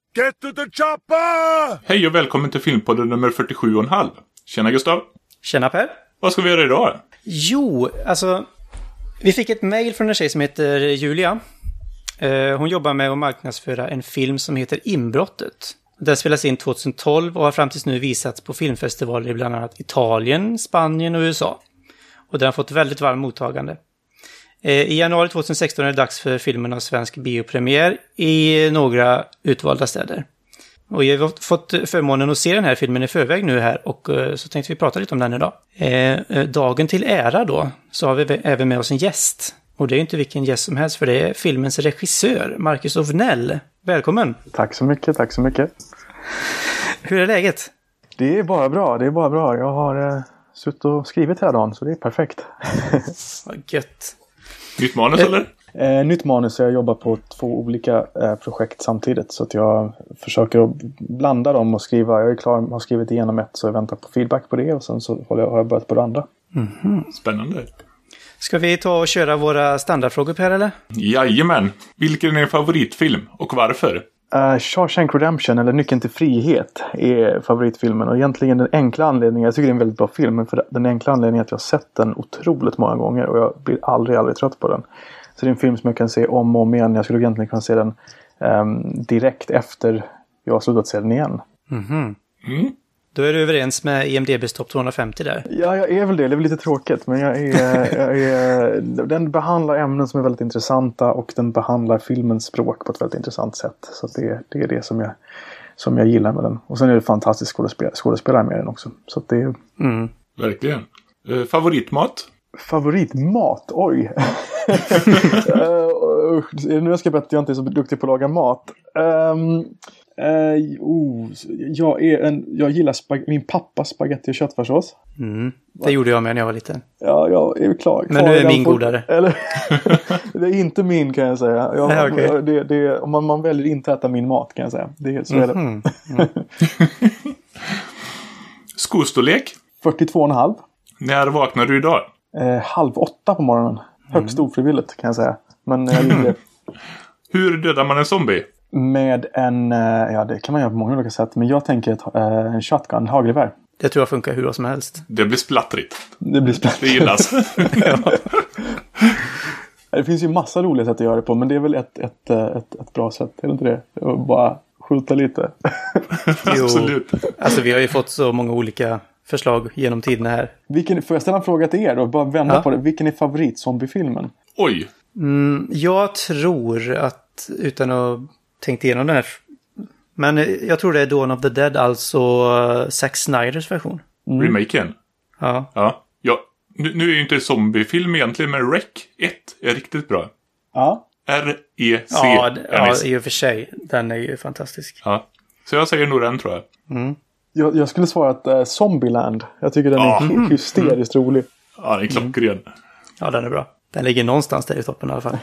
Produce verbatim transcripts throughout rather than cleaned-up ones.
Get to the chopper! Hej och välkommen till Filmpodden nummer fyrtiosju och en halv. Tjena Gustav. Tjena Per. Vad ska vi göra idag? Jo, alltså vi fick ett mejl från en tjej som heter Julia. Eh, hon jobbar med att marknadsföra en film som heter Inbrottet. Den spelas in tjugohundratolv och har fram tills nu visats på filmfestivaler i bland annat Italien, Spanien och U S A. Och den har fått väldigt varmt mottagande. Eh, I januari tjugohundrasexton är det dags för filmen av svensk biopremiär i några utvalda städer. Och jag har fått förmånen att se den här filmen i förväg nu här och uh, så tänkte vi prata lite om den idag. Eh, dagen till ära då så har vi även med oss en gäst. Och det är inte vilken gäst som helst för det är filmens regissör, Marcus Ovnell. Välkommen! Tack så mycket, tack så mycket. Hur är läget? Det är bara bra, det är bara bra. Jag har eh, suttit och skrivit hela dagen så det är perfekt. Vad gött! Nytt manus eller? Eh, nytt manus, jag jobbar på två olika eh, projekt samtidigt så att jag försöker att blanda dem och skriva. Jag är klar, har skrivit igenom ett så jag väntar på feedback på det och sen så har jag, har jag börjat på det andra. Mm-hmm. Spännande. Ska vi ta och köra våra standardfrågor Per eller? Jajamän. Vilken är din favoritfilm och varför? Uh, Shawshank Redemption eller Nyckeln till frihet är favoritfilmen och egentligen den enkla anledningen, jag tycker det är en väldigt bra film, men för den enkla anledningen att jag har sett den otroligt många gånger och jag blir aldrig, aldrig trött på den. Så det är en film som jag kan se om och om igen. Jag skulle egentligen kunna se den um, direkt efter jag har slutat se den igen. Mm-hmm. Mm. Då är du överens med I M D B:s topp tvåhundrafemtio där. Ja, jag är väl det. Det är väl lite tråkigt. Men jag är, jag är, den behandlar ämnen som är väldigt intressanta och den behandlar filmens språk på ett väldigt intressant sätt. Så det, det är det som jag, som jag gillar med den. Och sen är det fantastiskt skådespel, skådespelare med den också. Så det är... Mm. Verkligen. Uh, favoritmat? Favoritmat? Oj! uh, nu ska jag berätta att jag inte är så duktig på att laga mat. Um, Uh, oh, jag, är en, jag gillar spag- min pappas spaghetti och köttfärssås. Mm, det gjorde jag med när jag var liten. Ja, jag är klar. Men nu är min for- godare. Eller, det är inte min kan jag säga. Jag, Nej, okay. det, det, man, man väljer inte att äta min mat kan jag säga. Det, så är det. Mm-hmm. Mm. Skostorlek? fyrtiotvå komma fem. När vaknar du idag? Eh, halv åtta på morgonen. Högst mm. ofrivilligt kan jag säga. Men jag gjorde det. Hur dödar man en zombie? Med en, ja det kan man göra på många olika sätt. Men jag tänker ett, en shotgun, hagelgevär. Det tror jag funkar hur som helst. Det blir splattrigt. Det blir splattrigt. Det gillas. Ja. Det finns ju massa roliga sätt att göra det på. Men det är väl ett, ett, ett, ett bra sätt. Är det inte det? Att bara skjuta lite. Jo, absolut. Alltså vi har ju fått så många olika förslag genom tiden här. Vilken, får jag ställa en fråga till er då? Bara vända ja. på det. Vilken är favorit-zombiefilmen? Oj. Mm, jag tror att, utan att tänkt igenom den här, men jag tror det är Dawn of the Dead, alltså Zack Snyders version. Mm. Remaken? Ja. Ja. ja. Nu, nu är ju inte zombiefilm egentligen, men Rec ett är riktigt bra. Ja. R E C. Ja, ja, i och för sig. Den är ju fantastisk. Ja. Så jag säger nog den, tror jag. Mm. Jag, jag skulle svara att uh, Zombieland. Jag tycker den ja. är mm. hysteriskt mm. rolig. Ja, den är klockren. Mm. Ja, den är bra. Den ligger någonstans där i toppen i alla fall.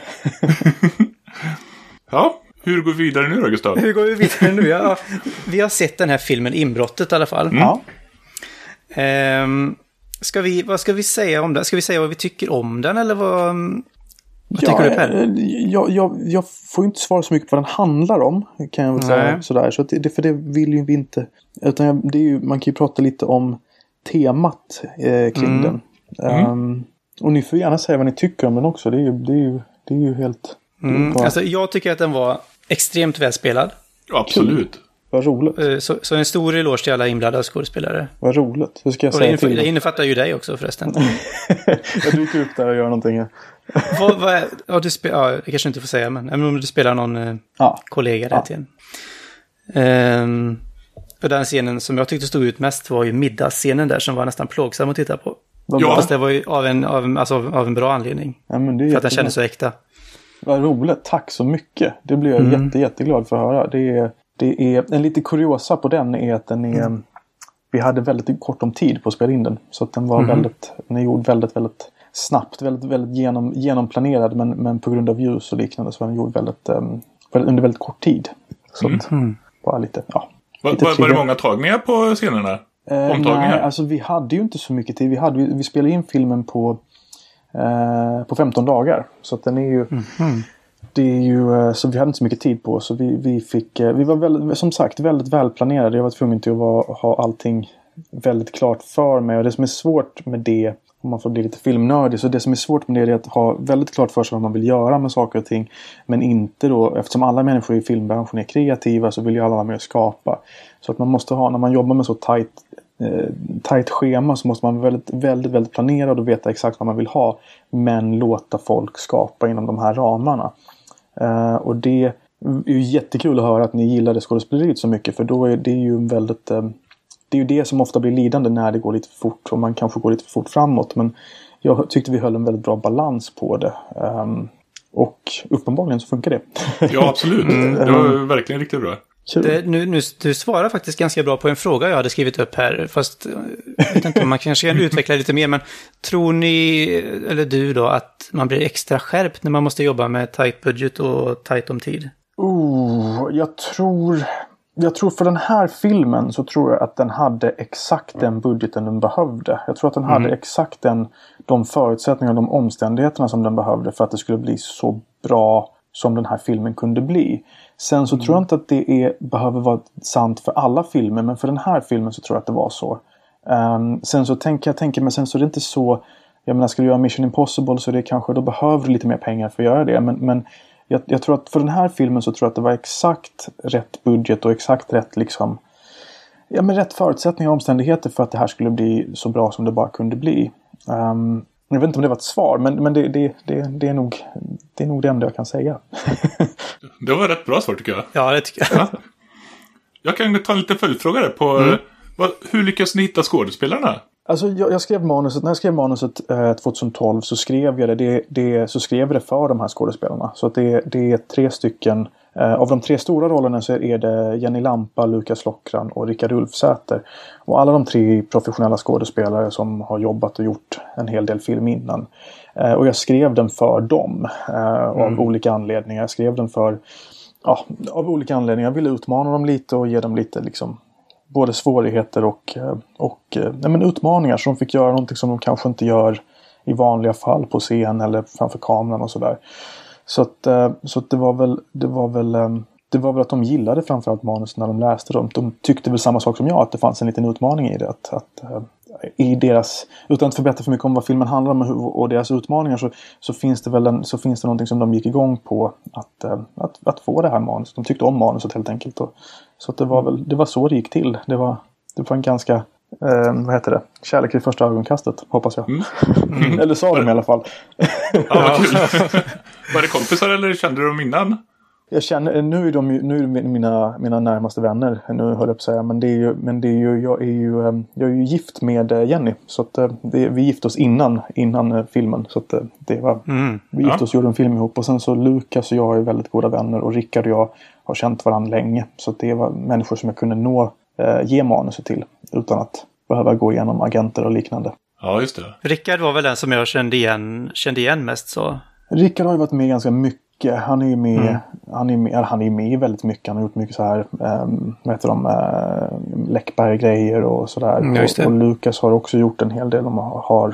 Ja, hur går vi vidare nu då, Gustav? Hur går vi vidare nu? Ja, vi har sett den här filmen Inbrottet i alla fall. Mm. Ja. Um, ska vi, vad ska vi säga om den? Ska vi säga vad vi tycker om den eller vad, vad ja, tycker du Per? Jag, jag, jag får ju inte svara så mycket på vad den handlar om. Kan jag väl säga sådär. Så det, för det vill ju vi inte. Utan jag, det är ju, man kan ju prata lite om temat eh, kring mm. den. Um, mm. Och ni får gärna säga vad ni tycker om den också. Det är ju, det är ju, det är ju helt... Mm. Alltså, jag tycker att den var extremt välspelad. Absolut. Cool. Vad roligt. Så, så en stor eloge till alla inblandade skådespelare. Vad roligt. Hur ska jag och säga det, till det innefattar ju dig också förresten. Jag dyker upp där och gör någonting. vad, vad, ja, du spe, ja, det kanske inte får säga, men om du spelar någon eh, ja. kollega där ja. till en. Um, och den scenen som jag tyckte stod ut mest var ju middagsscenen där som var nästan plågsam att titta på. Ja. Fast det var ju av en, av, alltså, av en bra anledning. Ja, men det är för att den kändes så äkta. Vad roligt, tack så mycket. Det blir jag mm. jätte, jätteglad för att höra. Det är, det är, en lite kuriosa på den är att den är... Mm. Vi hade väldigt kort om tid på att spela in den. Så att den var mm. väldigt... Den är gjord väldigt, väldigt snabbt. Väldigt, väldigt genom, genomplanerad. Men, men på grund av ljus och liknande så var den gjord väldigt, um, väldigt, under väldigt kort tid. Så att mm. bara lite... Ja, var, lite var, var det många tagningar på scenerna? Eh, Omtagningar? Nej, alltså vi hade ju inte så mycket tid. Vi, hade, vi, vi spelade in filmen på, eh, på femton dagar. Så att den är ju... Mm. det är ju, så vi hade inte så mycket tid på oss. Så vi, vi fick, vi var väl, som sagt väldigt välplanerade. Jag var tvungen till att vara, ha allting väldigt klart för mig. Och det som är svårt med det, om man får bli lite filmnördig, så det som är svårt med det är att ha väldigt klart för sig vad man vill göra med saker och ting. Men inte då, eftersom alla människor i filmbranschen är kreativa, så vill ju alla vara med och skapa. Så att man måste ha, när man jobbar med så tajt, eh, tajt schema, så måste man vara väldigt, väldigt, väldigt planerad och veta exakt vad man vill ha. Men låta folk skapa inom de här ramarna. Uh, och det är ju jättekul att höra att ni gillade skådespeleriet så mycket. För då är det ju väldigt... Uh, det är ju det som ofta blir lidande när det går lite för fort. Och man kanske går lite för fort framåt. Men jag tyckte vi höll en väldigt bra balans på det. Um, och uppenbarligen så funkar det. Ja, absolut. Mm. Det var verkligen riktigt bra. Det, nu, nu, du svarar faktiskt ganska bra på en fråga jag hade skrivit upp här. Fast jag vet inte om man kanske kan utveckla lite mer. Men tror ni, eller du då, att man blir extra skärpt när man måste jobba med tight budget och tight om tid? Oh, jag tror... Jag tror för den här filmen så tror jag att den hade exakt den budgeten den behövde. Jag tror att den mm. hade exakt den, de förutsättningar och de omständigheterna som den behövde för att det skulle bli så bra som den här filmen kunde bli. Sen så mm. tror jag inte att det är, behöver vara sant för alla filmer, men för den här filmen så tror jag att det var så. Um, sen så tänker jag, tänker, men sen så är det inte så, jag menar, ska du göra Mission Impossible så det kanske, då behöver du lite mer pengar för att göra det. Men, men jag, jag tror att för den här filmen så tror jag att det var exakt rätt budget och exakt rätt liksom, ja men rätt förutsättningar och omständigheter för att det här skulle bli så bra som det bara kunde bli. Um, jag vet inte om det var ett svar, men, men det, det, det, det, är nog, det är nog det enda jag kan säga. Det var ett rätt bra svar tycker jag. Ja, det tycker jag. Ja. Jag kan ta en liten följdfråga där på mm. vad, hur lyckas ni hitta skådespelarna? Alltså jag, jag skrev manuset, när jag skrev manuset eh, tjugohundratolv så skrev jag det, det, det, så skrev jag det för de här skådespelarna. Så att det, det är tre stycken, eh, av de tre stora rollerna så är det Jenny Lampa, Lukas Lockran och Rickard Ulfsäter. Och alla de tre professionella skådespelare som har jobbat och gjort en hel del film innan. Eh, och jag skrev den för dem eh, av mm. olika anledningar. Jag skrev den för, ja, av olika anledningar. Jag ville utmana dem lite och ge dem lite liksom både svårigheter och, och nej men utmaningar, så de fick göra någonting som de kanske inte gör i vanliga fall på scen eller framför kameran och sådär. Så att, så att det var väl det var väl det var väl att de gillade framförallt manus när de läste dem. De tyckte väl samma sak som jag, att det fanns en liten utmaning i det, att, att i deras, utan att förbättra för mycket om vad filmen handlar om och deras utmaningar, så, så finns det väl en, så finns det någonting som de gick igång på att, att, att få det här manuset. De tyckte om manuset helt enkelt. Och, så att det var väl, det var så det gick till. Det var, det var en ganska, eh, vad heter det? Kärlek i första ögonkastet, hoppas jag. Mm. Mm. Eller sa de i alla fall. Ja, vad kul. Var det kompisar eller kände du dem innan? Jag känner, nu är de nu är mina, mina närmaste vänner, nu höll jag på att säga, men det är ju, men det är ju, jag är ju, jag är ju gift med Jenny, så att det, vi gifte oss innan, innan filmen, så att det var, mm. vi gifte oss och gjorde en film ihop, och sen så Lukas och jag är väldigt goda vänner, och Rickard och jag har känt varandra länge, så att det var människor som jag kunde nå, eh, ge manuset till, utan att behöva gå igenom agenter och liknande. Ja, just det. Rickard var väl den som jag kände igen, kände igen mest, så. Rickard har ju varit med ganska mycket. Han är ju med, mm. han är med, han är med väldigt mycket. Han har gjort mycket så här, um, vad heter de, uh, Läckberg-grejer och sådär. Mm, och, och Lukas har också gjort en hel del. De har,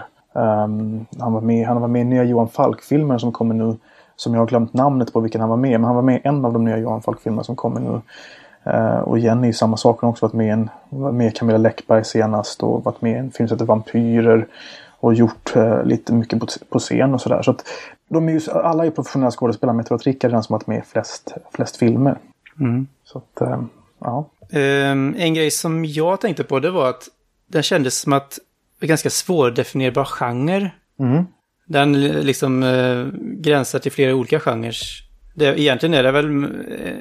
um, han var med, han var med i nya Johan Falk-filmer som kommer nu, som jag har glömt namnet på vilken han var med. Men han var med i en av de nya Johan Falk-filmer som kommer nu. Uh, och Jenny i samma sak. Har också varit med i en, med Camilla Läckberg senast, och varit med i en film som heter Vampyrer. Och gjort uh, lite mycket på, på scen och sådär. Så att de är ju, alla är professionella skådespelare, men jag tror att Rickard är den som har varit med i flest, flest filmer. Mm. Så att, uh, ja. Um, en grej som jag tänkte på, det var att den kändes som att det var ganska svårdefinierbar genre. Mm. Den liksom uh, gränsar till flera olika genrer. Det, egentligen är det väl uh,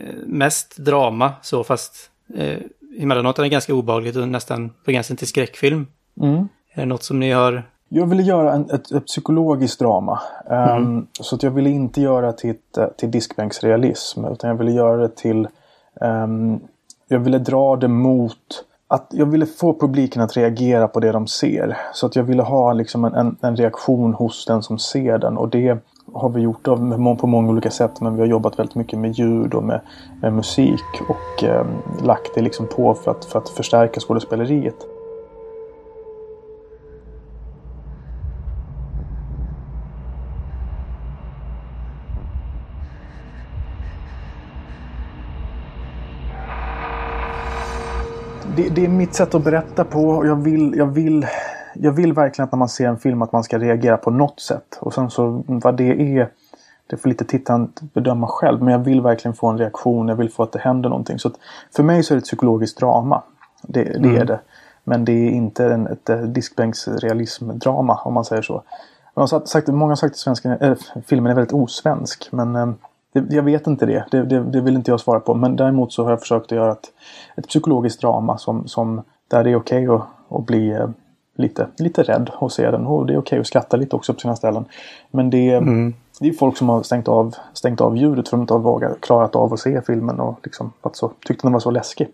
mest drama, så fast uh, emellanåt är det ganska obehagligt och nästan på gränsen till skräckfilm. Mm. Är det något som ni har... Jag ville göra en, ett, ett psykologiskt drama. Mm. Um, så att jag ville inte göra till, till diskbänksrealism. Utan jag ville göra det till... Um, jag ville dra det mot... Att jag ville få publiken att reagera på det de ser. Så att jag ville ha liksom en, en, en reaktion hos den som ser den. Och det har vi gjort av, på många olika sätt. Men vi har jobbat väldigt mycket med ljud och med, med musik. Och um, lagt det liksom på för att, för att förstärka skådespeleriet. det, det är mitt sätt att berätta på. Och jag vill, jag vill, jag vill verkligen att när man ser en film att man ska reagera på något sätt. Och sen så vad det är, det får lite tittaren bedöma själv. Men jag vill verkligen få en reaktion. Jag vill få att det händer någonting. Så att för mig så är det ett psykologiskt drama. Det, det mm. är det. Men det är inte en, ett, ett diskbänksrealismdrama om man säger så. Man har sagt, många har sagt att svenska, äh, filmen är väldigt osvensk. Men äh, det, jag vet inte det. Det, det. det vill inte jag svara på. Men däremot så har jag försökt att göra ett, ett psykologiskt drama som, som där det är okej okay att, att bli äh, lite, lite rädd och se den. Och det är okej okay att skratta lite också på sina ställen. Men det, mm. det är folk som har stängt av, stängt av ljudet för att de inte har vågat, klarat av att se filmen och liksom, att så, tyckte den var så läskig.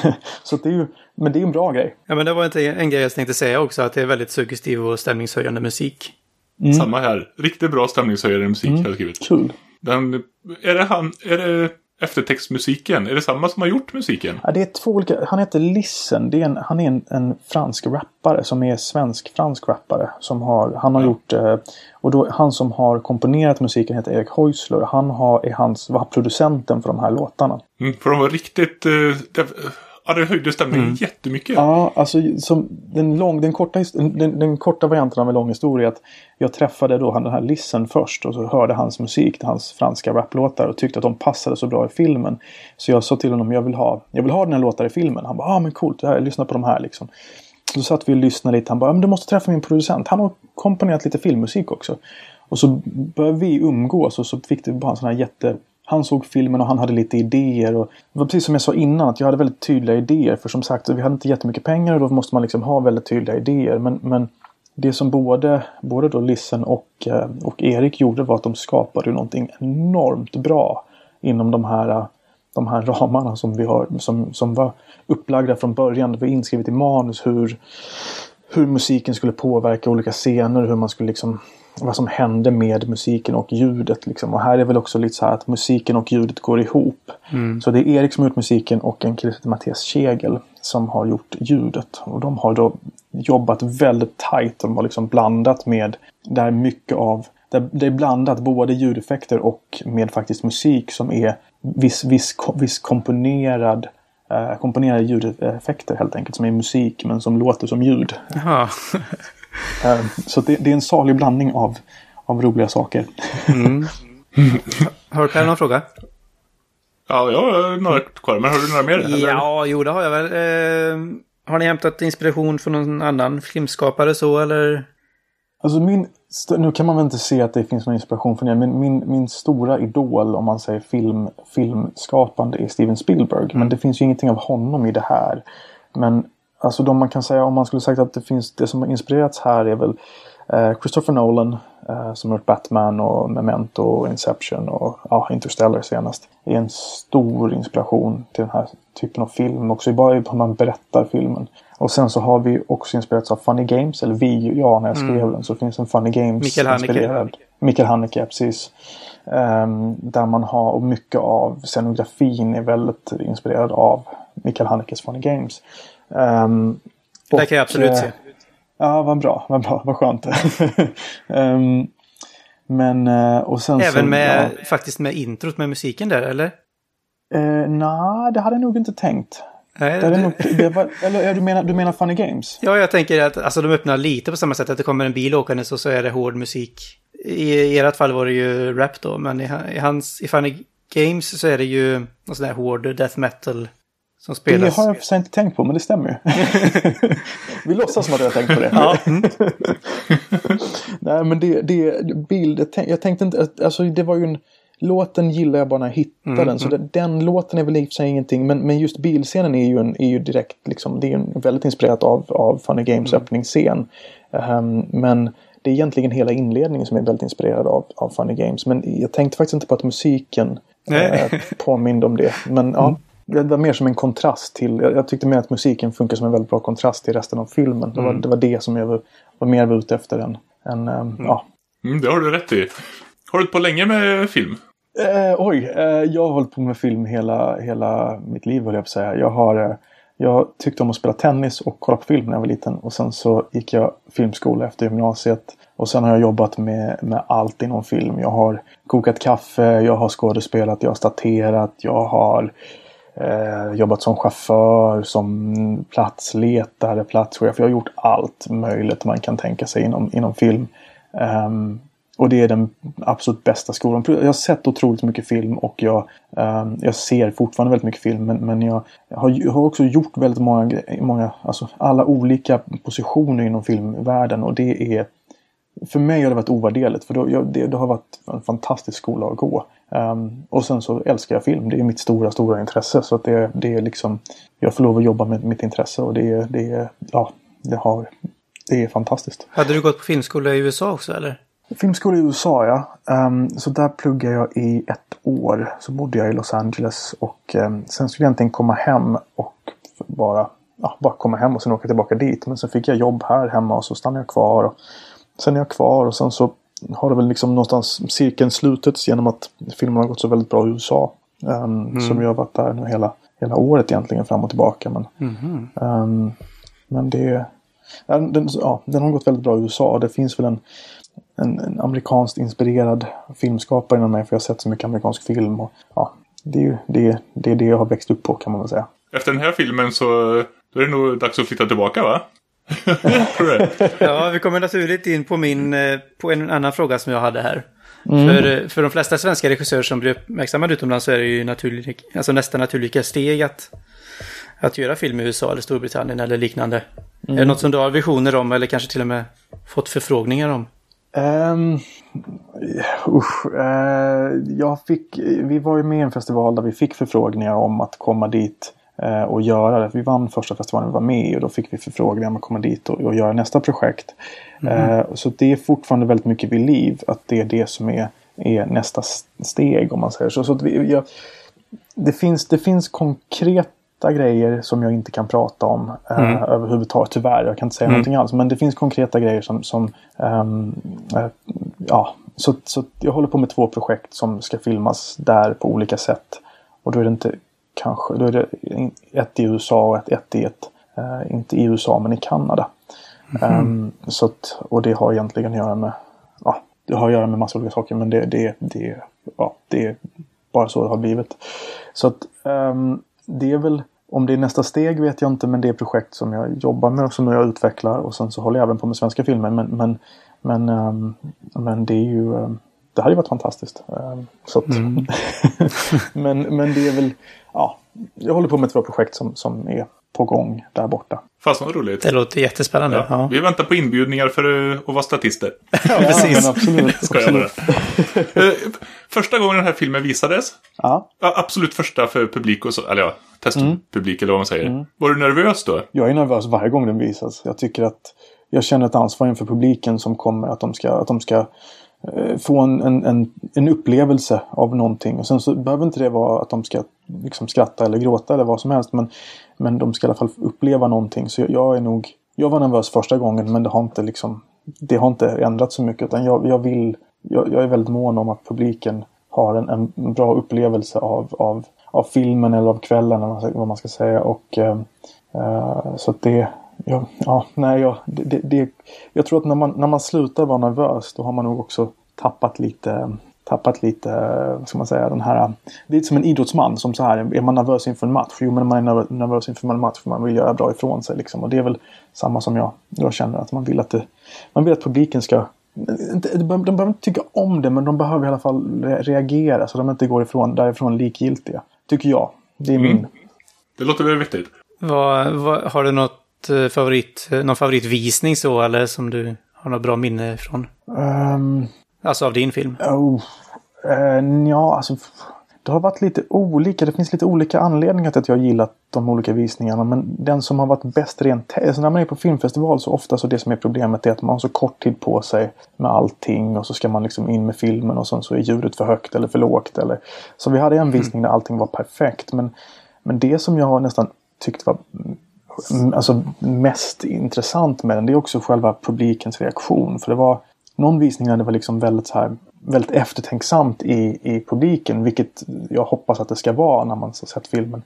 Så det är ju, men det är en bra grej. Ja, men det var inte en grej jag tänkte säga också, att det är väldigt suggestiv och stämningshöjande musik. Mm. Samma här. Riktigt bra stämningshöjande musik mm. har jag skrivit. Kul. Den, är det han, är det eftertextmusiken? Är det samma som har gjort musiken? Ja, det är två olika. Han heter Lissen. Det är en, han är en, en fransk rappare som är svensk-fransk rappare. Som har, han har ja. gjort, och då, han som har komponerat musiken heter Erik Heusler. Han har, är hans, var producenten för de här låtarna. Mm, för de var riktigt... Uh, det, Ja, det höjde stämningen mm. jättemycket. Ja, alltså som den, lång, den, korta, den, den korta varianten av en lång historia att jag träffade då han, den här Lissen först och så hörde hans musik, hans franska raplåtar och tyckte att de passade så bra i filmen. Så jag sa till honom, jag vill ha, jag vill ha den här låtar i filmen. Han bara, ja ah, men coolt, jag lyssnar på de här liksom. Så satt vi och lyssnade lite, han bara, men du måste träffa min producent. Han har komponerat lite filmmusik också. Och så började vi umgås och så fick det bara en sån här jätte... Han såg filmen och han hade lite idéer. Och det var precis som jag sa innan att jag hade väldigt tydliga idéer. För som sagt, vi hade inte jättemycket pengar och då måste man liksom ha väldigt tydliga idéer. Men, men det som både, både då Lissen och, och Erik gjorde var att de skapade någonting enormt bra inom de här, de här ramarna som vi har, som, som var upplagda från början. Det var inskrivet i manus hur, hur musiken skulle påverka olika scener, hur man skulle liksom... vad som hände med musiken och ljudet liksom. Och här är väl också lite så här att musiken och ljudet går ihop. Mm. Så det är Erik som har gjort musiken och en kille som heter Mattias Kegel som har gjort ljudet. Och de har då jobbat väldigt tajt. De har liksom blandat med där mycket av, där det är blandat både ljudeffekter och med faktiskt musik som är viss, viss, viss komponerad eh, komponerade ljudeffekter helt enkelt som är musik men som låter som ljud. Jaha. Så det, det är en salig blandning av, av roliga saker. Mm. Har du Per någon fråga? Ja, jag har några kvar. Men har du några mer? Eller? Ja, jo det har jag väl. Eh, har ni hämtat inspiration från någon annan filmskapare så, eller? Alltså min, nu kan man väl inte se att det finns någon inspiration från det. Men min, min stora idol, om man säger film, filmskapande, är Steven Spielberg. Mm. Men det finns ju ingenting av honom i det här. Men alltså de man kan säga, om man skulle sagt att det finns, det som har inspirerats här är väl eh, Christopher Nolan eh, som har gjort Batman och Memento och Inception och ja, Interstellar senast. Det är en stor inspiration till den här typen av film. Också bara hur man berättar filmen. Och sen så har vi också inspirerats av Funny Games, eller vi, ja när jag skrev mm. den så finns en Funny Games Mikael Haneke. Mikael Haneke, precis. Um, där man har, och mycket av scenografin är väldigt inspirerad av Mikael Hanekes Funny Games. Um, det och, kan jag absolut uh, se. Ja, vad bra, vad bra, vad skönt. um, men, uh, och sen Även så, med, ja, faktiskt med introt med musiken där, eller? Uh, Nej, det hade jag nog inte tänkt. Nej, det det... nog, det var, eller du menar, du menar Funny Games? Ja, jag tänker att alltså, de öppnar lite på samma sätt. Att det kommer en bil åkande så, så är det hård musik. I, i ert fall var det ju rap då. Men i, i, hans, i Funny Games så är det ju någon sån där hård death metal som spelas. Det har jag för sig inte tänkt på, men det stämmer ju. Vi låtsas som att jag har tänkt på det. Ja. Mm. Nej, men det, det bild, jag tänkte inte, alltså det var ju en, låten gillar jag bara när jag hittar mm, den. Så mm. det, den låten är väl i och för sig ingenting. Men, men just bilscenen är ju, en, är ju direkt, liksom, det är ju väldigt inspirerat av, av Funny Games mm. öppningsscen. Um, men det är egentligen hela inledningen som är väldigt inspirerad av, av Funny Games. Men jag tänkte faktiskt inte på att musiken eh, påminner om det. Men ja, mm. det var mer som en kontrast till, jag, jag tyckte mer att musiken funkar som en väldigt bra kontrast till resten av filmen. Det var, mm. det, var det som jag var, var mer var ute efter än, än um, mm. ja. Mm, det har du rätt i. Har du hållit på länge med film? Eh, oj, eh, jag har hållit på med film hela, hela mitt liv, vill jag säga. Jag har... Eh, Jag tyckte om att spela tennis och kolla på film när jag var liten. Och sen så gick jag filmskola efter gymnasiet. Och sen har jag jobbat med, med allt inom film. Jag har kokat kaffe, jag har skådespelat, jag har staterat, jag har eh, jobbat som chaufför, som platsletare, platschef. Jag har gjort allt möjligt man kan tänka sig inom, inom film. Um, och det är den absolut bästa skolan. Jag har sett otroligt mycket film och jag, um, jag ser fortfarande väldigt mycket film. Men, men jag, har, jag har också gjort väldigt många, många alltså alla olika positioner inom filmvärlden. Och det är, för mig har det varit ovärderligt. För då, jag, det, det har varit en fantastisk skola att gå. Um, och sen så älskar jag film. Det är mitt stora, stora intresse. Så att det, det är liksom, jag får lov att jobba med mitt intresse. Och det, det, ja, det, har, det är fantastiskt. Hade du gått på filmskola i U S A också eller? Filmskola i U S A, ja. Um, så där pluggade jag i ett år. Så bodde jag i Los Angeles. Och um, sen skulle jag egentligen komma hem och bara, ja, bara komma hem och sen åka tillbaka dit. Men sen fick jag jobb här hemma och så stannade jag kvar. Och sen är jag kvar och sen så har det väl liksom någonstans cirkeln slutits genom att filmen har gått så väldigt bra i U S A. Um, mm. Som jag har varit där nu hela, hela året egentligen fram och tillbaka. Men, mm. um, men det den, ja, den har gått väldigt bra i U S A. Det finns väl en En, en amerikanskt inspirerad filmskapare inom mig, för jag har sett så mycket amerikansk film och ja, det är ju det, det, är det jag har växt upp på, kan man väl säga. Efter den här filmen så då är det nog dags att flytta tillbaka, va? Tror du det? Ja, vi kommer naturligt in på min på en annan fråga som jag hade här. Mm. För, för de flesta svenska regissörer som blir uppmärksammade utomlands så är det ju naturligt, alltså nästan naturliga steg att, att göra film i U S A eller Storbritannien eller liknande. Mm. Är det något som du har visioner om eller kanske till och med fått förfrågningar om? Um, usch, uh, jag fick, vi var ju med i en festival där vi fick förfrågningar om att komma dit uh, och göra det. Vi vann första festivalen vi var med i och då fick vi förfrågningar om att komma dit och, och göra nästa projekt. Mm. Uh, så det är fortfarande väldigt mycket vid liv att det är det som är, är nästa steg, om man säger så. Så att vi, jag, det, finns, det finns konkret grejer som jag inte kan prata om mm. uh, överhuvudtaget, tyvärr. Jag kan inte säga mm. någonting alls. Men det finns konkreta grejer som, som um, uh, ja, så, så jag håller på med två projekt som ska filmas där på olika sätt. Och då är det inte kanske, då är det ett i U S A och ett, ett i ett, uh, inte i U S A men i Kanada. Mm. Um, så att, och det har egentligen att göra med, ja, det har att göra med massa olika saker, men det, det, det, ja, det är bara så det har blivit. Så att um, det är väl, om det är nästa steg vet jag inte, men det är projekt som jag jobbar med och som jag utvecklar, och sen så håller jag även på med svenska filmer, men men men, um, men det är ju um, det hade ju varit fantastiskt. Um, så att, mm. men men det är väl, ja, jag håller på med två projekt som som är på gång där borta. Fast vad roligt. Det låter jättespännande. Ja. Ja. Vi väntar på inbjudningar för att vara statister. Ja, precis. absolut. Ska jag bara. Första gången den här filmen visades. Ja. Absolut första för publik och så, eller ja, testpublik mm. eller vad man säger. Mm. Var du nervös då? Jag är nervös varje gång den visas. Jag tycker att jag känner ett ansvar inför publiken som kommer, att de ska, att de ska eh, få en, en, en, en upplevelse av någonting. Och sen så behöver inte det vara att de ska liksom skratta eller gråta eller vad som helst, men Men de ska i alla fall uppleva någonting. Så jag, jag är nog, jag var nervös första gången, men det har inte liksom, det har inte ändrat så mycket. Utan jag, jag vill, jag, jag är väldigt mån om att publiken har en, en bra upplevelse av, av, av filmen eller av kvällen, eller vad man ska säga. Och uh, uh, så att det, ja, ja nej, jag, det, det, jag tror att när man, när man slutar vara nervös, då har man nog också tappat lite... tappat lite, vad ska man säga, den här, det är lite som en idrottsman som så här, är man nervös inför en match? Jo, men man är nervös inför en match för man vill göra bra ifrån sig liksom. Och det är väl samma som jag, jag känner, att man vill att det, man vill att publiken ska, de behöver inte tycka om det, men de behöver i alla fall reagera så de inte går ifrån, därifrån likgiltiga, tycker jag. Det är min. Mm. Det låter väl viktigt. Vad, vad, har du något favorit, någon favoritvisning så, eller som du har något bra minne från? Um, Alltså av din film? Oh, uh, ja, alltså det har varit lite olika. Det finns lite olika anledningar till att jag gillat de olika visningarna. Men den som har varit bäst rent... Alltså när man är på filmfestival så ofta så det som är problemet är att man har så kort tid på sig med allting. Och så ska man liksom in med filmen och sen så är ljudet för högt eller för lågt. Eller... Så vi hade en visning där allting var perfekt. Men, men det som jag nästan tyckte var alltså, mest intressant med den, det är också själva publikens reaktion. För det var... Någon visning där det var liksom väldigt, så här, väldigt eftertänksamt i, i publiken. Vilket jag hoppas att det ska vara när man har sett filmen.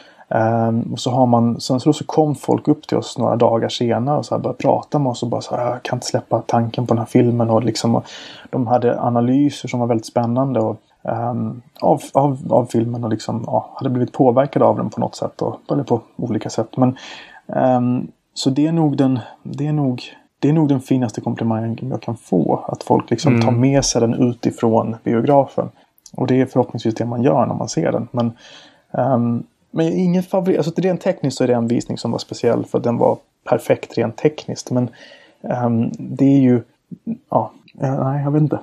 Um, och så har man, sen så, så kom folk upp till oss några dagar senare och så här började prata med oss. Och bara så här, jag kan inte släppa tanken på den här filmen. Och liksom, och de hade analyser som var väldigt spännande. Och, um, av, av, av filmen och liksom, ja, hade blivit påverkad av den på något sätt. Och, eller på olika sätt. Men, um, så det är, nog den, det, är nog, det är nog den finaste komplimangen jag kan få. Att folk liksom mm. tar med sig den utifrån biografen. Och det är förhoppningsvis det man gör när man ser den. Men, um, men ingen favorit. Alltså rent tekniskt så är det en visning som var speciell. För den var perfekt rent tekniskt. Men um, det är ju... Ja, nej jag vet inte.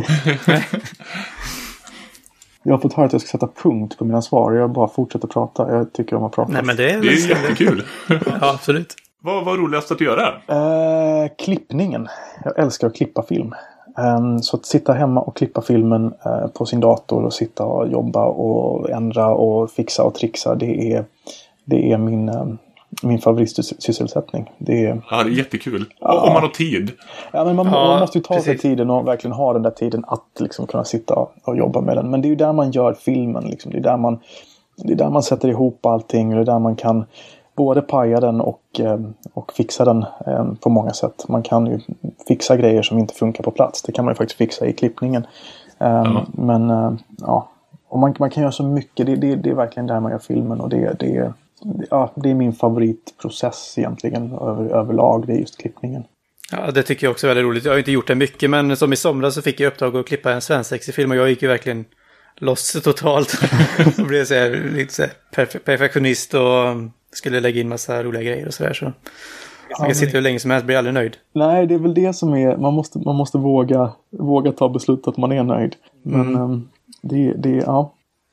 Jag har fått höra att jag ska sätta punkt på mina svar. Jag bara fortsätter prata. Jag tycker om att prata. Nej, men det är, det är jättekul. Ja, absolut. Vad var roligast att göra? Uh, klippningen. Jag älskar att klippa film. Um, så att sitta hemma och klippa filmen uh, på sin dator och sitta och jobba och ändra och fixa och trixa. Det är, det är min, um, min favoritsysselsättning. Det är, ja, det är jättekul. Ja. Om man har tid. Ja, men man, ja, man måste ju ta precis. sig tiden och verkligen ha den där tiden att liksom kunna sitta och jobba med den. Men det är ju där man gör filmen. Liksom. Det är där man, det är där man sätter ihop allting. Och det är där man kan både paja den och, och fixa den på många sätt. Man kan ju fixa grejer som inte funkar på plats. Det kan man ju faktiskt fixa i klippningen. Ja. Men ja, och man, man kan göra så mycket. Det, det, det är verkligen där man gör filmen. Och det, det, ja, det är min favoritprocess egentligen över, överlag. Det är just klippningen. Ja, det tycker jag också är väldigt roligt. Jag har inte gjort det mycket, men som i somras så fick jag uppdrag att klippa en svensexig-film och jag gick ju verkligen loss totalt. Jag blev så här, lite så här perfe- perfektionist och skulle lägga in massa roliga grejer och sådär. Så man kan ja, sitta hur länge som helst, blir aldrig nöjd. Nej, det är väl det som är, man måste, man måste våga, våga ta beslut att man är nöjd. Men mm. um, det, det, ja.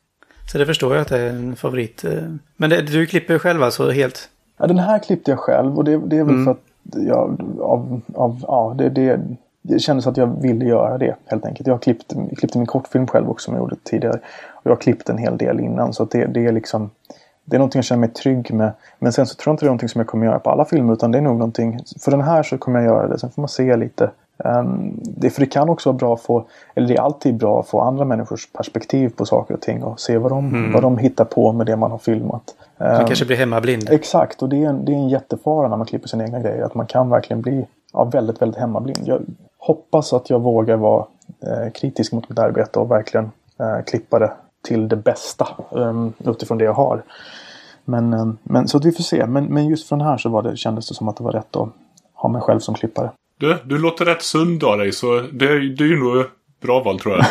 Så det förstår jag att det är en favorit. Men det, du klipper själv alltså helt? Ja, den här klippte jag själv och det, det är väl mm. för att jag, av, av, ja, det, det, det kändes att jag ville göra det helt enkelt. Jag klippte, jag klippte min kortfilm själv också som jag gjorde tidigare. Och jag har klippt en hel del innan så att det, det är liksom... Det är någonting jag känner mig trygg med. Men sen så tror jag inte det är någonting som jag kommer göra på alla filmer. Utan det är nog någonting... För den här så kommer jag göra det. Sen får man se lite. Um, det, för det kan också vara bra att få... Eller det är alltid bra att få andra människors perspektiv på saker och ting. Och se vad de, mm. vad de hittar på med det man har filmat. Man um, kanske blir hemmablind. Exakt. Och det är, en, det är en jättefara när man klipper sina egna grejer. Att man kan verkligen bli ja, väldigt, väldigt hemmablind. Jag hoppas att jag vågar vara eh, kritisk mot mitt arbete. Och verkligen eh, klippa det till det bästa um, utifrån det jag har. Men, um, men så att vi får se. Men, men just från här så var det, kändes det som att det var rätt att ha mig själv som klippare. Du, du låter rätt sund av dig så det, det är ju nog bra val tror jag.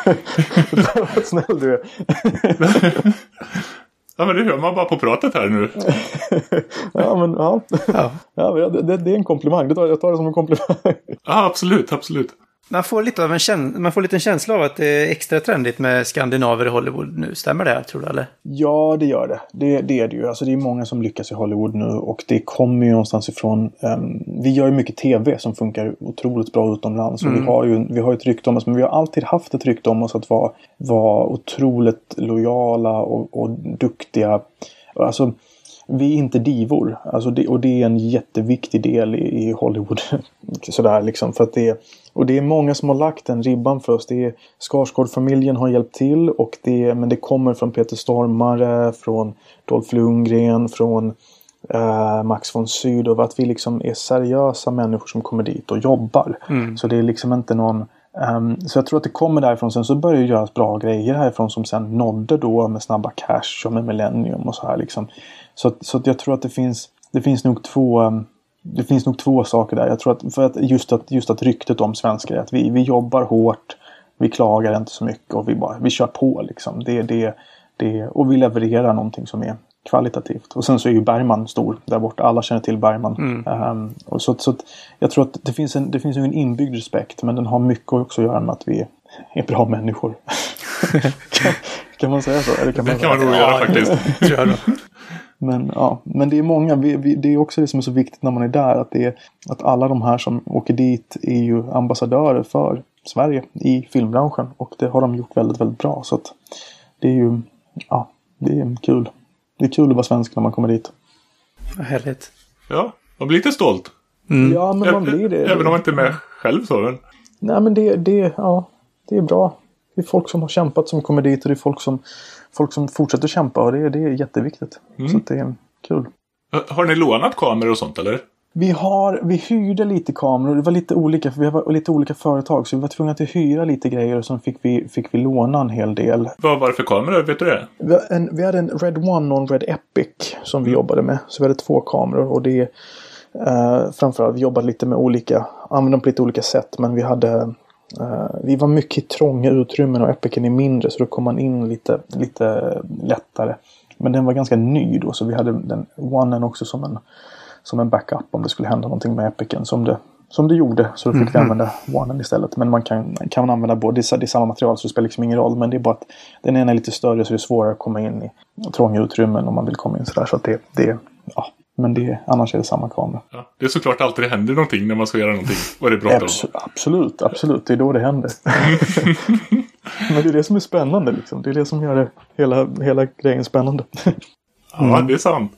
Vad snäll du är. Ja men det hör man bara på pratet här nu. Ja men ja. Ja. Ja det, det är en komplimang. Jag tar, jag tar det som en komplimang. Ja absolut, absolut. Man får lite av en käns- man får lite en känsla av att det är extra trendigt med skandinaver i Hollywood nu. Stämmer det, tror du, eller? Ja, det gör det. Det, det är det ju. Alltså, det är många som lyckas i Hollywood nu. Och det kommer ju någonstans ifrån... Um, vi gör ju mycket tv som funkar otroligt bra utomlands. Mm. Och vi har ju vi har ett rykte om oss. Men vi har alltid haft ett rykte om oss att vara, vara otroligt lojala och, och duktiga. Alltså... Vi är inte divor. Alltså det, och det är en jätteviktig del i, i Hollywood. Sådär liksom. För att det är, och det är många som har lagt en ribban för oss. Det är Skarsgård-familjen har hjälpt till. Och det, men det kommer från Peter Stormare. Från Dolph Lundgren. Från eh, Max von Sydow. Att vi liksom är seriösa människor som kommer dit och jobbar. Mm. Så det är liksom inte någon... Um, så jag tror att det kommer därifrån. Sen så börjar det göras bra grejer härifrån som sen nådde då med Snabba Cash och med Millennium och så här liksom. Så, så att jag tror att det finns det finns nog två um, det finns nog två saker där. Jag tror att för att just att just att ryktet om svenskar är att vi vi jobbar hårt, vi klagar inte så mycket och vi bara vi kör på liksom. Det det det och vi levererar någonting som är kvalitativt. Och sen så är ju Bergman stor där borta. Alla känner till Bergman. Mm. Um, och så, så att jag tror att det finns en det finns en inbyggd respekt, men den har mycket också att göra med att vi är bra människor. kan, kan man säga så? Eller kan det man kan man nog göra faktiskt. Men ja, men det är många vi, vi, det är också det som är så viktigt när man är där, att det är att alla de här som åker dit är ju ambassadörer för Sverige i filmbranschen, och det har de gjort väldigt väldigt bra, så att det är ju ja, det är kul. Det är kul att vara svensk när man kommer dit. Vad härligt. Ja, man blir lite stolt. Mm. Ja, men man blir det. Även om man inte är med själv så. Men... Nej, men det, det, ja, det är bra. Det är folk som har kämpat som kommer dit, och det är folk som, folk som fortsätter kämpa, och det, det är jätteviktigt. Mm. Så det är kul. Har ni lånat kameror och sånt, eller? Vi, har, vi hyrde lite kameror. Det var lite olika, för vi var lite olika företag. Så vi var tvungna att hyra lite grejer. Och så fick vi, fick vi låna en hel del. Vad var det för kameror? Vet du det? Vi, en, vi hade en Red One och en Red Epic som vi jobbade med. Så vi hade två kameror. Och det eh, framförallt, vi jobbade lite med olika, använde dem på lite olika sätt. Men vi hade... Uh, vi var mycket trånga utrymmen och Epicen är mindre, så då kom man in lite, lite lättare. Men den var ganska ny då, så vi hade den Onen också som en, som en backup om det skulle hända någonting med Epicen som det, som det gjorde. Så då fick mm-hmm. vi använda Onen istället. Men man kan, kan man använda både, det är samma material så det spelar liksom ingen roll. Men det är bara att den ena är lite större så det är svårare att komma in i trånga utrymmen om man vill komma in sådär. Så att det, det ja. Men det, annars är det samma kamera. Ja, det är såklart alltid det händer någonting när man ska göra någonting. Och det är bråttom. Abs- absolut, absolut. Det är då det händer. Men det är det som är spännande liksom. Det är det som gör det, hela, hela grejen spännande. Ja, mm. det är sant.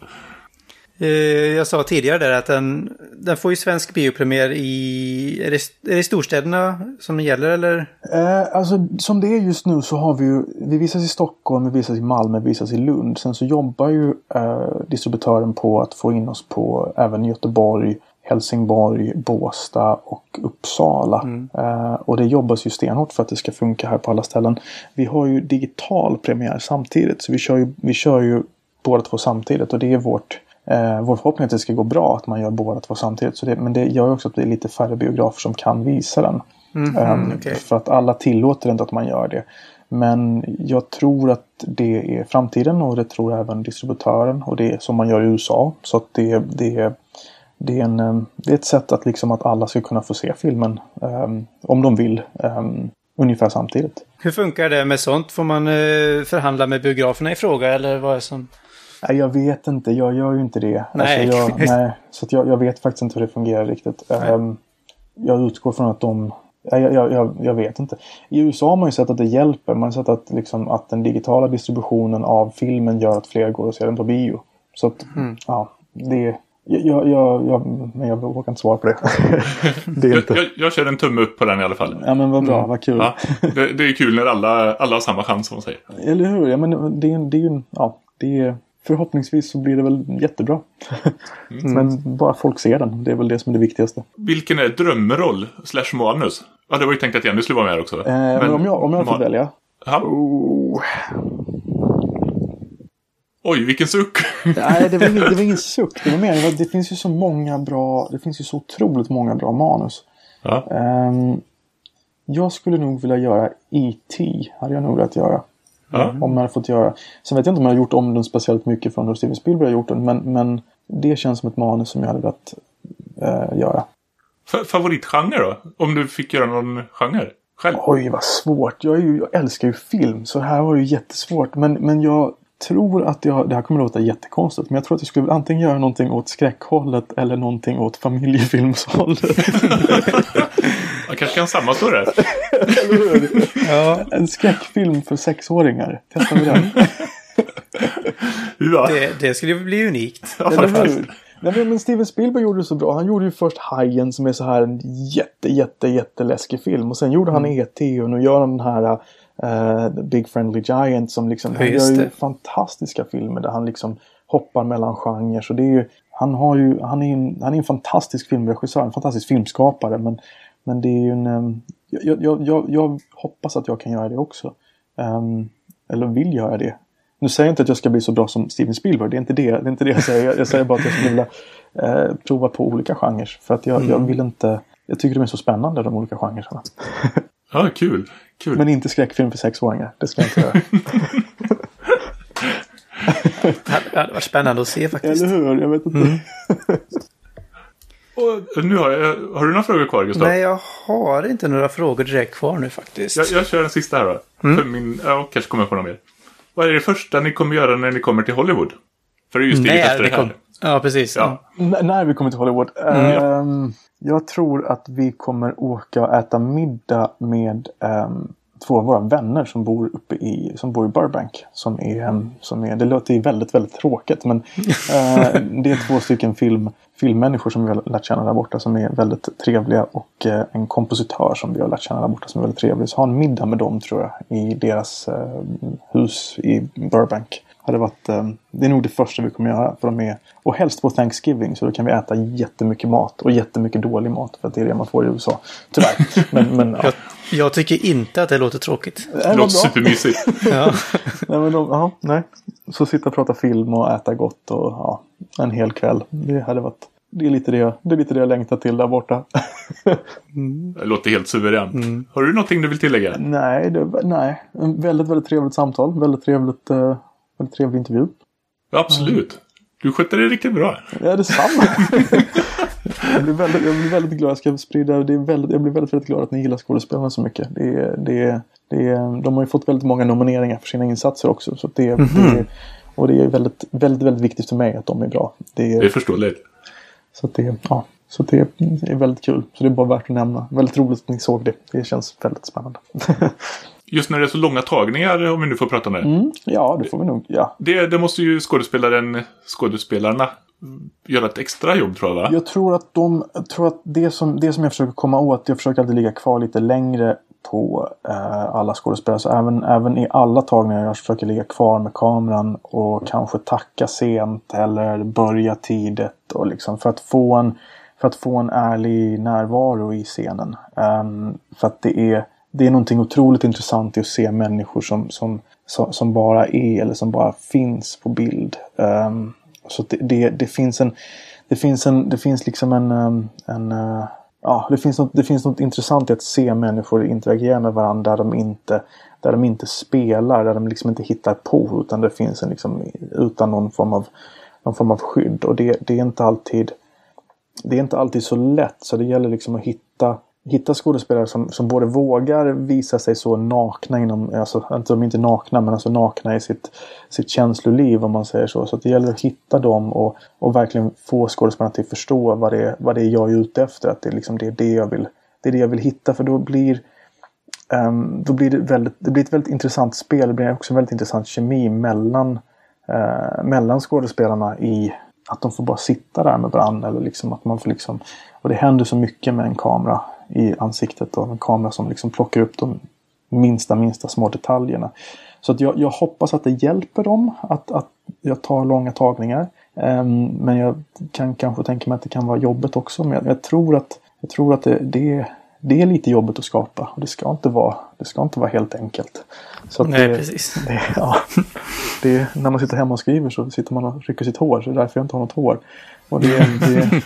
Jag sa tidigare där att den, den får ju svensk biopremiär i... Är det, är det storstäderna som det gäller eller? Eh, alltså som det är just nu så har vi ju... Vi visas i Stockholm, vi visas i Malmö, vi visas i Lund. Sen så jobbar ju eh, distributören på att få in oss på även Göteborg, Helsingborg, Båstad och Uppsala. Mm. Eh, och det jobbas ju stenhårt för att det ska funka här på alla ställen. Vi har ju digital premiär samtidigt. Så vi kör ju, vi kör ju båda två samtidigt och det är vårt... Eh, vår förhoppning är att det ska gå bra att man gör båda två samtidigt. Så det, men det gör också att det är lite färre biografer som kan visa den. Mm-hmm, um, okay. För att alla tillåter inte att man gör det. Men jag tror att det är framtiden och det tror även distributören. Och det är som man gör i U S A. Så att det, det, det, är, en, det är ett sätt att, liksom att alla ska kunna få se filmen um, om de vill. Um, ungefär samtidigt. Hur funkar det med sånt? Får man uh, förhandla med biograferna i fråga eller vad är det som... Nej, jag vet inte. Jag gör ju inte det. Nej. Alltså jag, nej. Så att jag, jag vet faktiskt inte hur det fungerar riktigt. Um, jag utgår från att de... Jag, jag, jag, jag vet inte. I U S A har man ju sett att det hjälper. Man har sett att, liksom, att den digitala distributionen av filmen gör att fler går och ser den på bio. Så att, mm. ja, det... Jag, jag, jag, men jag vågar inte svara på det. Det är inte... jag, jag, jag kör en tumme upp på den i alla fall. Ja, men vad bra, mm. vad kul. Ja, det, det är kul när alla, alla har samma chans, som man säger. Eller hur? Ja, men det, det är ju... Ja, det är... Förhoppningsvis så blir det väl jättebra. Mm. Men bara folk ser den. Det är väl det som är det viktigaste. Vilken är drömroll slash manus? Ja, det var ju tänkt att Jenny skulle vara med också. Eh, men, men om jag, om jag får man... välja. Ja. Oh. Oj, vilken suck. Nej, det var, ingen, det var ingen suck. Det var mer, det finns ju så många bra... Det finns ju så otroligt många bra manus. Ja. Um, jag skulle nog vilja göra E T Hade jag nog velat göra. Ja. Om man hade fått göra. Sen vet jag inte om jag har gjort om den speciellt mycket från hur Steven Spielberg har gjort den. Men, men det känns som ett manus som jag hade velat äh, göra. F- favoritgenre då? Om du fick göra någon genre själv? Oj, vad svårt. Jag, är ju, jag älskar ju film. Så det här var ju jättesvårt. Men, men jag tror att jag... Det här kommer att låta jättekonstigt. Men jag tror att jag skulle antingen göra någonting åt skräckhållet. Eller någonting åt familjefilmshållet. Jag kanske kan sammanstå det. Eller hur? Ja. En skräckfilm för sexåringar. Testar vi den. Ja. Det, det skulle bli unikt. Ja, eller hur? Nej, men Steven Spielberg gjorde det så bra. Han gjorde ju först Hajen som är så här en jätte, jätte, jätteläskig film. Och sen gjorde han mm. E T och nu gör han den här uh, The Big Friendly Giant som liksom... Han gör ju fantastiska filmer där han liksom hoppar mellan genrer. Så det är ju... Han, har ju, han, är en, han är en fantastisk filmregissör, en fantastisk filmskapare. Men, men det är ju en... Um, jag, jag, jag, jag hoppas att jag kan göra det också. Um, eller vill göra det. Nu säger jag inte att jag ska bli så bra som Steven Spielberg. Det är inte det, det, är inte det jag säger. Jag säger bara att jag skulle vilja eh, prova på olika genrer. För att jag, mm. jag vill inte... Jag tycker de är så spännande, de olika genrerna. Ja, kul. kul. Men inte skräckfilm för sexåringar. Det ska jag inte göra. Det hade varit spännande att se faktiskt. Eller hur? Jag vet inte. Mm. Och nu har, jag, har du några frågor kvar, Gustav? Nej, jag har inte några frågor direkt kvar nu faktiskt. Jag, jag kör den sista här då. Mm. För min, jag kanske kommer på något mer. Vad är det första ni kommer göra när ni kommer till Hollywood? För det är ju stiligt efter det här. Kom... Ja, precis. Ja. N- när vi kommer till Hollywood. Mm, um, ja. Jag tror att vi kommer åka och äta middag med um, två av våra vänner som bor uppe i, som bor i Burbank. Som är, um, som är, det låter ju väldigt, väldigt tråkigt. Men uh, det är två stycken film, filmmänniskor som vi har lärt känna där borta som är väldigt trevliga. Och uh, en kompositör som vi har lärt känna där borta som är väldigt trevlig. Så ha en middag med dem tror jag i deras uh, hus i Burbank. hade varit, eh, det är nog det första vi kommer göra. För de är, och helst på Thanksgiving, så då kan vi äta jättemycket mat. Och jättemycket dålig mat, för att det är det man får i U S A. Tyvärr. Men, men, ja. jag, jag tycker inte att det låter tråkigt. Det låter supermysigt. Ja. nej, men de, ja, nej. Så sitta och prata film och äta gott och ja, en hel kväll. Det hade varit... Det är lite det, det är lite det jag längtar till där borta. mm. Det låter helt suveränt. Mm. Har du någonting du vill tillägga? Nej, det, nej. En väldigt, väldigt trevligt samtal. Väldigt trevligt, uh, väldigt trevlig intervju. Ja, absolut. Du sköter det riktigt bra. Ja, det är samma. jag, blir väldigt, jag blir väldigt glad. Jag ska sprida, det är väldigt, jag blir väldigt, väldigt glad att ni gillar skådespelarna så mycket. Det är, det är, det är, de har ju fått väldigt många nomineringar för sina insatser också. Så det, mm-hmm. det, och det är väldigt, väldigt, väldigt viktigt för mig att de är bra. Det är, det är förståeligt. Så det, ja, så det är väldigt kul. Så det är bara värt att nämna. Väldigt roligt att ni såg det. Det känns väldigt spännande. Just när det är så långa tagningar, om vi nu får prata om det. Mm, ja, det får vi nog. Ja. Det, det måste ju skådespelaren, skådespelarna göra ett extra jobb, tror jag, va? Jag tror att de, jag tror att det som, det som jag försöker komma åt, jag försöker alltid ligga kvar lite längre på eh, alla skådespelare. Så även, även i alla tagningar jag försöker ligga kvar med kameran och kanske tacka sent eller börja tidigt och liksom för att få en, för att få en ärlig närvaro i scenen. Um, för att det är, det är någonting otroligt intressant i att se människor som, som, som, som bara är eller som bara finns på bild. Um, så det, det, det finns en, det finns en, det finns liksom en, en, en ja, det finns, något, det finns något intressant i att se människor interagera med varandra där de inte, där de inte spelar, där de liksom inte hittar på, utan det finns en liksom, utan någon form av, någon form av skydd. Och det, det är inte alltid det är inte alltid så lätt, så det gäller liksom att hitta hitta skådespelare som, som både vågar visa sig så nakna inom, alltså inte de är inte nakna, men alltså nakna i sitt, sitt känsloliv, om man säger så. Så att det gäller att hitta dem och, och verkligen få skådespelarna till att förstå vad det är, vad det är jag är ute efter. Att det är liksom det, är det jag vill, det är det jag vill hitta, för då blir um, då blir det väldigt, det blir ett väldigt intressant spel. Det blir också en väldigt intressant kemi mellan uh, mellan skådespelarna i att de får bara sitta där med varandra, eller liksom att man får liksom, och det händer så mycket med en kamera i ansiktet och en kamera som liksom plockar upp de minsta, minsta små detaljerna. Så att jag, jag hoppas att det hjälper dem att, att jag tar långa tagningar. Um, men jag kan kanske tänka mig att det kan vara jobbet också. Men jag, jag tror att, jag tror att det, det, det är lite jobbet att skapa. Och det ska inte vara, det ska inte vara helt enkelt. Så att Nej, det, precis. Det, ja, det, när man sitter hemma och skriver så sitter man och rycker sitt hår. Så det är därför jag inte har något hår. Och det, det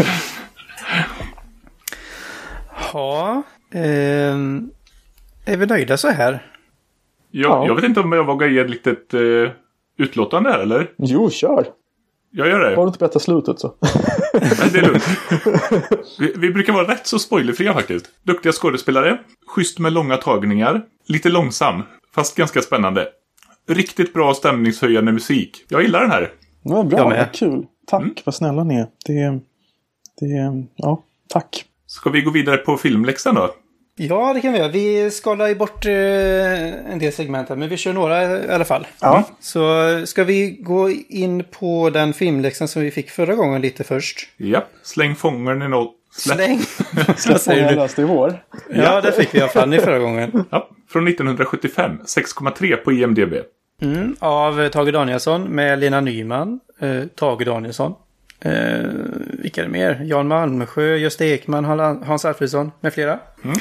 Ja, eh, är vi nöjda så här? Ja, Ja. Jag vet inte om jag vågar ge ett litet eh, utlåtande här, eller? Jo, kör! Jag gör det. Har du inte berättat slutet så? Nej, det är lugnt. vi, vi brukar vara rätt så spoilerfria faktiskt. Duktiga skådespelare, schysst med långa tagningar, lite långsam, fast ganska spännande. Riktigt bra stämningshöjande musik. Jag gillar den här. Ja, bra, Jag med. vad kul. Tack, Mm. vad snälla ni är. Det, det, ja, tack. Ska vi gå vidare på filmläxan då? Ja, det kan vi göra. Vi skalar ju bort eh, en del segment här, men vi kör några i alla fall. Ja. Så ska vi gå in på den filmläxan som vi fick förra gången lite först. Japp, släng fångaren i något. Släng! Vad Vad säger jag du? läste i vår. Ja, det fick vi av Fanny förra gången. Ja, från nittonhundrasjuttiofem, sex komma tre på I M D B. Mm, av Tage Danielsson med Lena Nyman, eh, Tage Danielsson. Eh, vilka är det mer? Jan Malmsjö, Gösta Ekman, Hans Alfredsson med flera. Mm.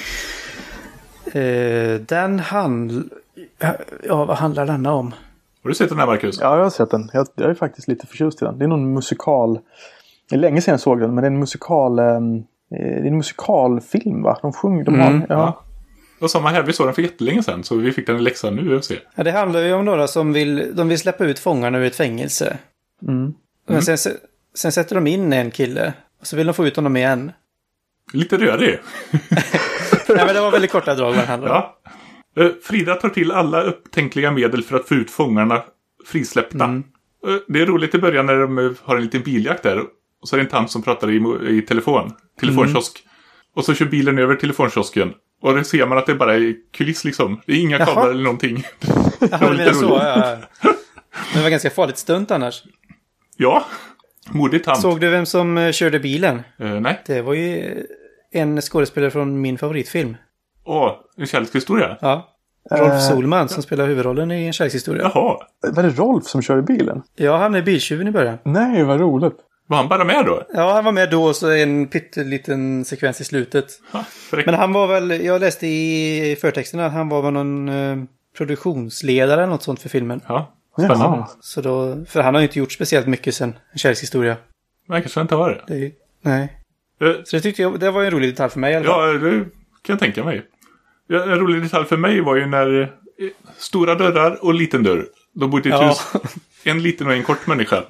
Eh, den handl... Ja, vad handlar denna om? Har du sett den här, Marcus? Ja, jag har sett den. Jag, jag är faktiskt lite förtjust i den. Det är någon musikal. Det är länge sedan jag såg den, men det är en musikal... Eh, det är en musikalfilm, va? De sjunger, de Mm, har... Ja. Ja. Och samma här, vi såg den för jättelänge sedan, så vi fick den i läxan nu och se. Ja, det handlar ju om några som vill, de vill släppa ut fångarna ur ett fängelse. Mm. Men sen, sen sätter de in en kille. Och så vill de få ut honom igen. Lite rörig. Nej, men det var väldigt korta drag vad det handlar om. Ja. Eh, Frida tar till alla upptänkliga medel för att få ut fångarna frisläppta. Mm. Eh, Det är roligt i början när de eh, har en liten biljakt där. Och så är det en tant som pratar i, mo- i telefon. Telefonkiosk. Mm. Och så kör bilen över telefonkiosken. Och då ser man att det bara är kuliss liksom. Det är inga Jaha. kablar eller någonting. Jaha, du menar så, ja. Men det var ganska farligt stunt annars. Ja, modigt tant. Såg du vem som eh, körde bilen? Eh, nej. Det var ju en skådespelare från min favoritfilm. Åh, en kärlekshistoria. Ja. Rolf Eh, Solman som spelar huvudrollen i En kärlekshistoria. Jaha. Var det Rolf som kör i bilen? Ja, han är biltjuven i början. Nej, vad roligt. Var han bara med då? Ja, han var med då och så en pytteliten sekvens i slutet. Ha, fräck. Men han var väl, jag läste i förtexterna att han var väl någon eh, produktionsledare eller något sånt för filmen. Ja, spännande. Jaha. Så då, för han har ju inte gjort speciellt mycket sen En kärlekshistoria. Men kanske inte har det. Det är ju, nej. Eh, Så det tyckte jag, det var en rolig detalj för mig i alla fall. Ja, det kan jag tänka mig. Ja, en rolig detalj för mig var ju när eh, stora dörrar och liten dörr. De bodde i ett Ja. hus. En liten och en kort människa.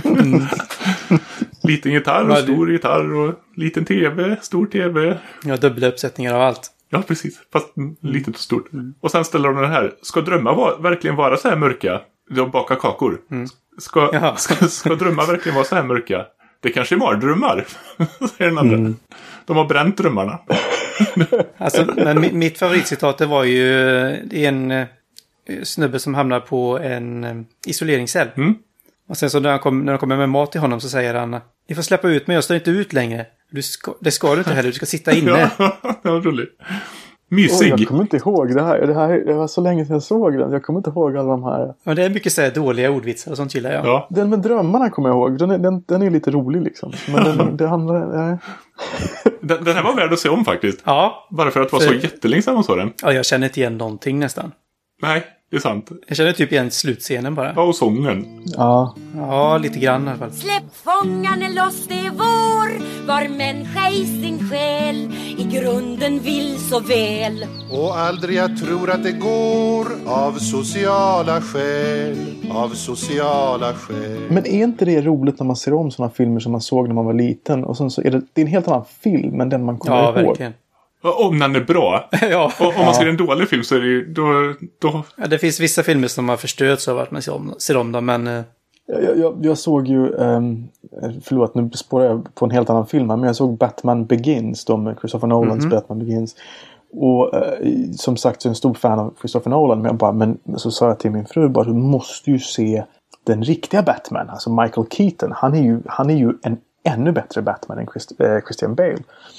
Liten gitarr och Ja, det- stor gitarr och liten tv, stor tv. Ja, dubbla uppsättningar av allt. Ja, precis. Fast mm. litet och stort. Och sen ställer de den här. Ska drömmar vara, verkligen vara så här mörka? De bakar kakor. Ska, Jaha. ska, ska drömmar verkligen vara så här mörka? Det kanske är mardrömmar, säger den andra. Mm. De har bränt drömmarna. Alltså, men mi- mitt favoritcitat det var ju det är en eh, snubbe som hamnar på en eh, isoleringscell. Mm. Och sen så när, han kom, när de kommer med mat till honom så säger han: ni får släppa ut mig, jag står inte ut längre. Du ska, det ska du inte heller, du ska sitta inne. Ja, det var roligt. Oj, Mysig. jag kommer inte ihåg det här. Det här det var så länge sedan jag såg den. Jag kommer inte ihåg alla de här. Men det är mycket så här dåliga ordvitsar och sånt gillar jag. Ja. Den med drömmarna kommer jag ihåg. Den är, den, den är lite rolig liksom. Men den, det andra... Nej. Den, den här var värd att se om faktiskt. Ja, Bara för att det var så För- jättelänge sedan man såg den. ja, jag känner inte igen någonting nästan. Nej, det är sant. Jag känner typ igen slutscenen bara. Ja, och sången. Ja. Ja, lite grann i alla fall. Släpp fångarna loss, det är vår. Var människa i sin själ i grunden vill så väl. Och aldrig jag tror att det går av sociala skäl, av sociala skäl. Men är inte det roligt när man ser om sådana filmer som man såg när man var liten? Och sen så är det, det är en helt annan film än den man kommer Ja, ihåg. verkligen. Och om den är bra. Ja. Och om man ser en dålig film så är det ju... Då, då, Ja, det finns vissa filmer som har förstörts av att man ser om, ser om dem, men... eh, Jag, jag, jag såg ju, um, förlåt nu spårar jag på en helt annan film här, men jag såg Batman Begins, då med Christopher Nolans Batman Begins. Och uh, som sagt så är jag en stor fan av Christopher Nolan, men, jag bara, men så sa jag till min fru bara, du måste ju se den riktiga Batman, alltså Michael Keaton. Han är ju, han är ju en ännu bättre Batman än Christ, äh, Christian Bale.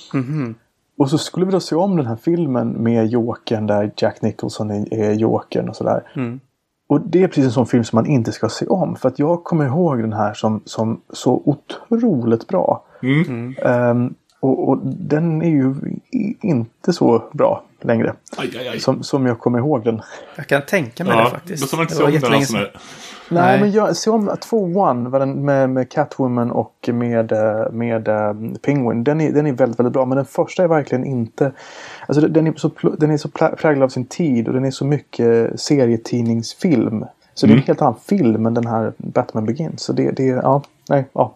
Och så skulle vi då se om den här filmen med Jokern där Jack Nicholson är, är Jokern och sådär. Och det är precis en sån film som man inte ska se om. För att jag kommer ihåg den här som, som så otroligt bra. mm. Um, och, och den är ju i- inte så bra längre. Aj, aj, aj. Som, som jag kommer ihåg den. Jag kan tänka mig det Ja, faktiskt. då ska man inte Det se var om den. jättelänge Alltså, sedan. Nej, Nej. men jag se om tvåan var den med, med Catwoman och med, eh, med uh, Penguin. Den är, den är väldigt, väldigt bra. Men den första är verkligen inte... Alltså den är så, pl- den är så plä- präglad av sin tid. Och den är så mycket serietidningsfilm. Så det är en helt annan film än den här Batman Begins. Så det, det är... Ja, nej, ja.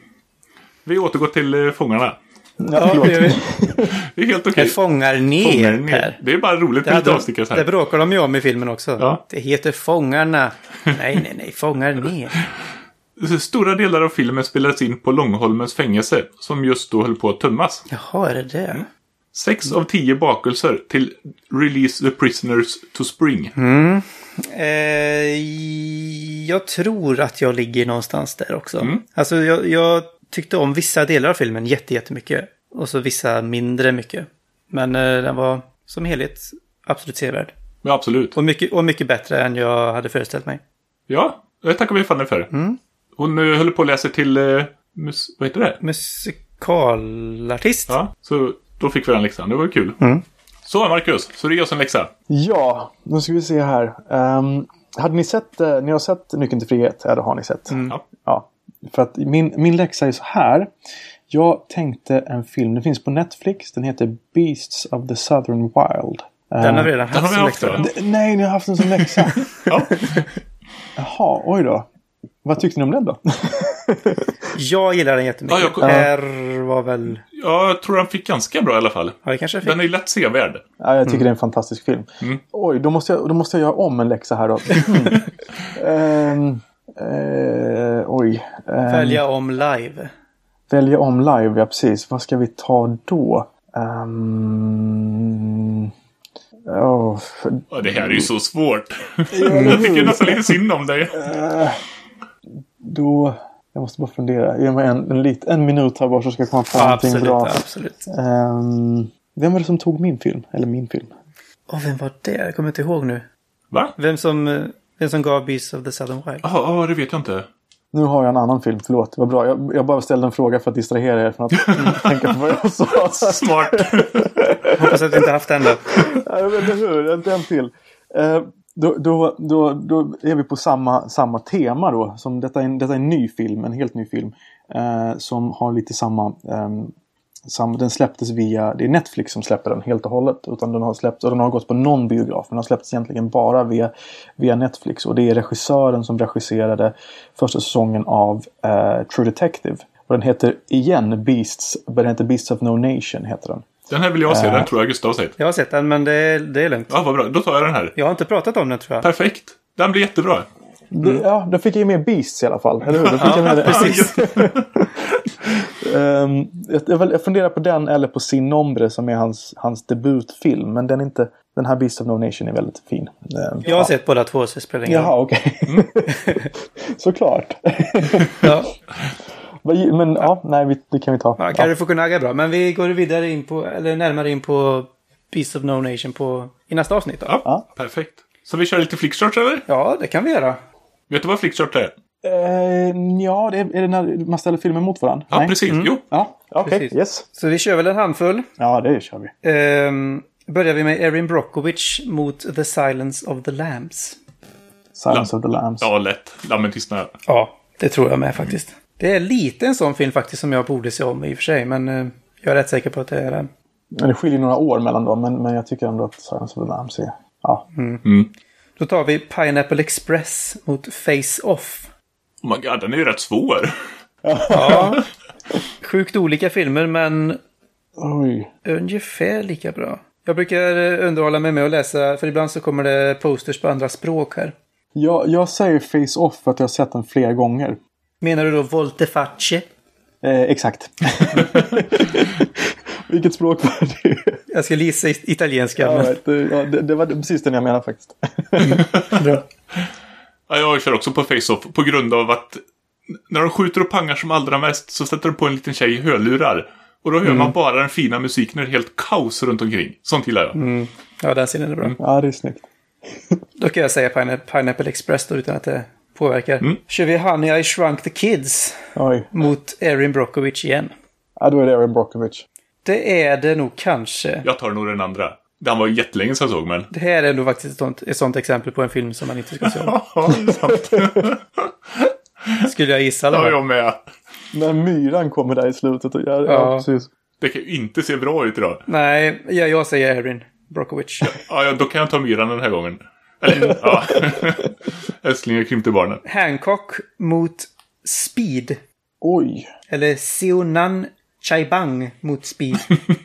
Vi återgår till eh, fångarna. Ja, det gör vi. Det är helt okej. Det fångar ner, Fångar ner. Per. Det är bara roligt Det, med lite hade, avstickare så det här. bråkar de ju om i filmen också. Ja. Det heter Fångarna. Nej, nej, nej. Fångar ner. Så stora delar av filmen spelades in på Långholmens fängelse som just då höll på att tömmas. Jaha, är det det? Sex av tio bakelser till Release the Prisoners to Spring. Eh, jag tror att jag ligger någonstans där också. Mm. Alltså, jag, jag tyckte om vissa delar av filmen jätte, jättemycket. Och så vissa mindre mycket. Men eh, den var som helhet absolut sevärd. Ja, absolut. Och mycket, och mycket bättre än jag hade föreställt mig. Ja, det tackar vi Fanny för. Hon uh, höll på att läsa till... Uh, mus- vad heter det? Musikalartist. Ja, så då fick vi den läxan. Det var kul. Så, Marcus. Så det är oss en läxa. Ja, nu ska vi se här. Um, hade ni sett... Uh, ni har sett Nyckeln till frihet? Ja, det har ni sett. Ja. Ja, för att min, min läxa är så här. Jag tänkte en film, den finns på Netflix. Den heter Beasts of the Southern Wild. Den har vi redan Den har haft vi som haft, läxa. ja. D- Nej, ni har haft den som läxa. Ja. Jaha, oj då. Vad tyckte ni om den då? Jag gillar den jättemycket. Ja, jag- Per var väl... Ja, jag tror han fick ganska bra i alla fall. Ja, det kanske jag fick. Den är ju lätt sevärd. Ja, jag tycker det är en fantastisk film. Oj, då måste, jag, då måste jag göra om en läxa här då. Ehm, eh, oj. Ehm, Välja om live. välja om live, ja precis. Vad ska vi ta då? Um, oh, för, Ja, det här är ju så svårt. Jag tycker nästan lite synd om dig. då... Jag måste bara fundera. Ge mig en, en, lit, en minut här bara så ska jag komma på Ja, någonting absolut, bra. absolut. Ehm, vem var det som tog min film? Eller min film? Åh, vem var det? Jag kommer inte ihåg nu. Va? Vem som, vem som gav Beasts of the Southern Wild? Ja, oh, oh, det vet jag inte. Nu har jag en annan film, förlåt. Det var bra. Jag, jag bara ställde en fråga för att distrahera er från att tänka på vad jag sa. Smart. Hoppas att vi inte haft den då. Ja, men hur? Inte en till. Eh, då, då, då, då är vi på samma, samma tema då. Som detta, är en, detta är en ny film, en helt ny film. Eh, som har lite samma... Eh, samma den släpptes via... Det är Netflix som släpper den helt och hållet. Utan den har släppts, och den har gått på någon biograf. Men den har släppts egentligen bara via, via Netflix. Och det är regissören som regisserade första säsongen av eh, True Detective. Och den heter igen Beasts. Men den heter Beasts of No Nation heter den. Den här vill jag se, den tror jag Gustav har sett. Jag har sett den, men det är, det är lugnt. Ja, vad bra. Då tar jag den här. Jag har inte pratat om den, tror jag. Perfekt. Den blir jättebra. Mm. Ja, då fick jag med Beasts i alla fall. Eller hur? Då fick ja, jag med det. Precis. um, jag, jag funderar på den eller på Sin Nombre som är hans, hans debutfilm. Men den, är inte, den här Beasts of No Nation är väldigt fin. Um, jag har ja. sett båda två, så det spelar ingen roll. Jaha, okej. Okay. Mm. Såklart. Ja. Men ja, nej, vi, det kan vi ta. Ja, Carrie Fukunaga är bra. Men vi går vidare in på, eller närmare in på Beasts of No Nation på, i nästa avsnitt då. Ja, ja. Perfekt. Så vi kör lite flickshorts, eller? Ja, det kan vi göra. Vet du vad flickshort är? Uh, ja, det är, är det när man ställer filmen mot varandra? Ja, nej? precis. Mm. Jo. Ja, okej. Okay. Yes. Så vi kör väl en handfull. Ja, det kör vi. Um, börjar vi med Erin Brockovich mot The Silence of the Lambs. Silence Lam- of the Lambs. Ja, lätt. Lammen tystnar. Ja, det tror jag med faktiskt. Det är lite en sån film faktiskt som jag borde se om i och för sig. Men uh, jag är rätt säker på att det är den. Men det skiljer några år mellan dem. Men, men jag tycker ändå att Silence of the Lambs är... Ja. Mm. Mm. Då tar vi Pineapple Express mot Face Off. Oh my god, den är ju rätt svår. Ja. Sjukt olika filmer, men Oj. ungefär lika bra. Jag brukar underhålla mig med att läsa, för ibland så kommer det posters på andra språk här. Jag, jag säger Face Off för att jag har sett den flera gånger. Menar du då Volteface? Eh, exakt. Vilket språk var det? Jag ska gissa italienska. Ja, Men... right. det, ja, det, det var precis det jag menade faktiskt. Bra. Ja, jag kör också på Face-Off på grund av att när de skjuter och pangar som allra mest så sätter de på en liten tjej i hörlurar. Och då hör mm. man bara den fina musiken och det är helt kaos runt omkring. Sånt gillar jag. Mm. Ja, den scenen är bra. Mm. Ja, det är snyggt. Då kan jag säga Pine- Pineapple Express då, utan att det påverkar. Mm. Kör vi Honey, I Shrunk the Kids Oj. mot Erin Brockovich igen. Ja, då är det Erin Brockovich. Det är det nog kanske. Jag tar nog den andra. Den var jättelänge sedan jag såg, men... Det här är nog faktiskt ett sånt, ett sånt exempel på en film som man inte ska se om. Ja, sant. Skulle jag gissa det? Ja, jag med. När myran kommer där i slutet. Och gör, ja. ja, precis. Det kan ju inte se bra ut idag. Nej, ja, jag säger Erin Brockovich. Ja, ja, då kan jag ta myran den här gången. Eller, ja. Älsklingar krympte barnen. Hancock mot Speed. Oj. Eller Seonan Chaibang mot Speed.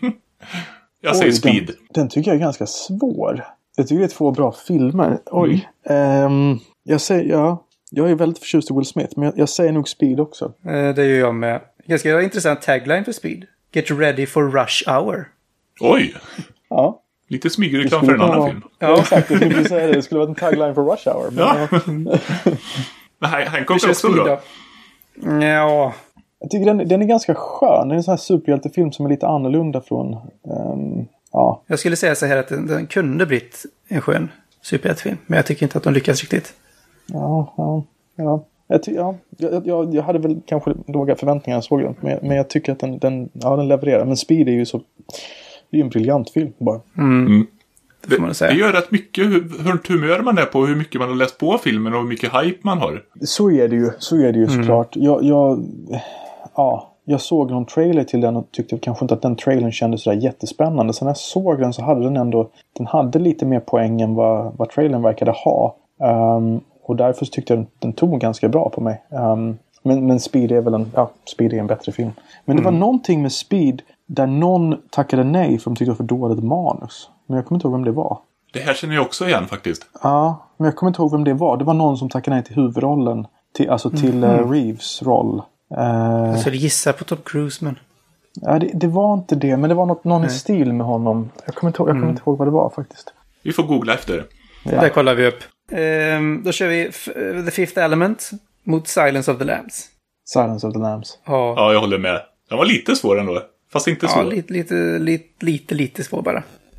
Jag säger Oj, Speed. Den, den tycker jag är ganska svår. Jag tycker det är två bra filmer. Oj. Mm. Um, jag säger, ja. Jag är väldigt förtjust i Will Smith, men jag, jag säger nog Speed också. Eh, det gör jag med. Ganska intressant tagline för Speed. Get ready for rush hour. Oj. Ja. Lite smygreklam för en annan vara... film. Ja, ja, exakt. Jag skulle säga det. Det skulle vara en tagline för rush hour. Men, ja. ja. Men Hancock är också bra. Ja. Jag tycker den, den är ganska skön. Det är en sån här superhjältefilm som är lite annorlunda från... Um, ja. Jag skulle säga så här att den, den kunde blivit en skön superhjältefilm. Men jag tycker inte att de lyckas riktigt. Ja, ja, ja. Jag, ty- ja. Jag, jag, jag hade väl kanske låga förväntningar jag såg den. Men, men jag tycker att den, den, ja, den levererar. Men Speed är ju så... Det är ju en briljant film bara. Mm. Mm. Det, får man säga. det gör rätt mycket hur, hur humör man är på, hur mycket man har läst på filmen och hur mycket hype man har. Så är det ju, så är det ju Mm. såklart. Jag, jag, ja, jag såg någon trailer till den och tyckte kanske inte att den trailern kändes sådär jättespännande. Sen när jag såg den så hade den ändå, den hade lite mer poäng än vad, vad trailern verkade ha. Um, och därför tyckte jag den, den tog ganska bra på mig. Um, men, men Speed är väl en, ja, Speed är en bättre film. Men det Mm. var någonting med Speed där någon tackade nej för de tyckte det var för dåligt manus. Men jag kommer inte ihåg vem det var. Det här känner jag också igen faktiskt. Ja, men jag kommer inte ihåg vem det var. Det var någon som tackade nej till huvudrollen. Till, alltså till mm. uh, Reeves roll. Uh, jag skulle gissa på Tom Cruise, men... Ja, det, det var inte det. Men det var något, någon nej. i stil med honom. Jag kommer inte ihåg, jag kommer mm. inte ihåg vad det var faktiskt. Vi får googla efter. Ja. Där kollar vi upp. Um, då kör vi f- The Fifth Element mot Silence of the Lambs. Silence of the Lambs. Ja, ja jag håller med. Den var lite svår ändå. Fast inte ja, så. Lite, lite, lite, lite, lite svår bara.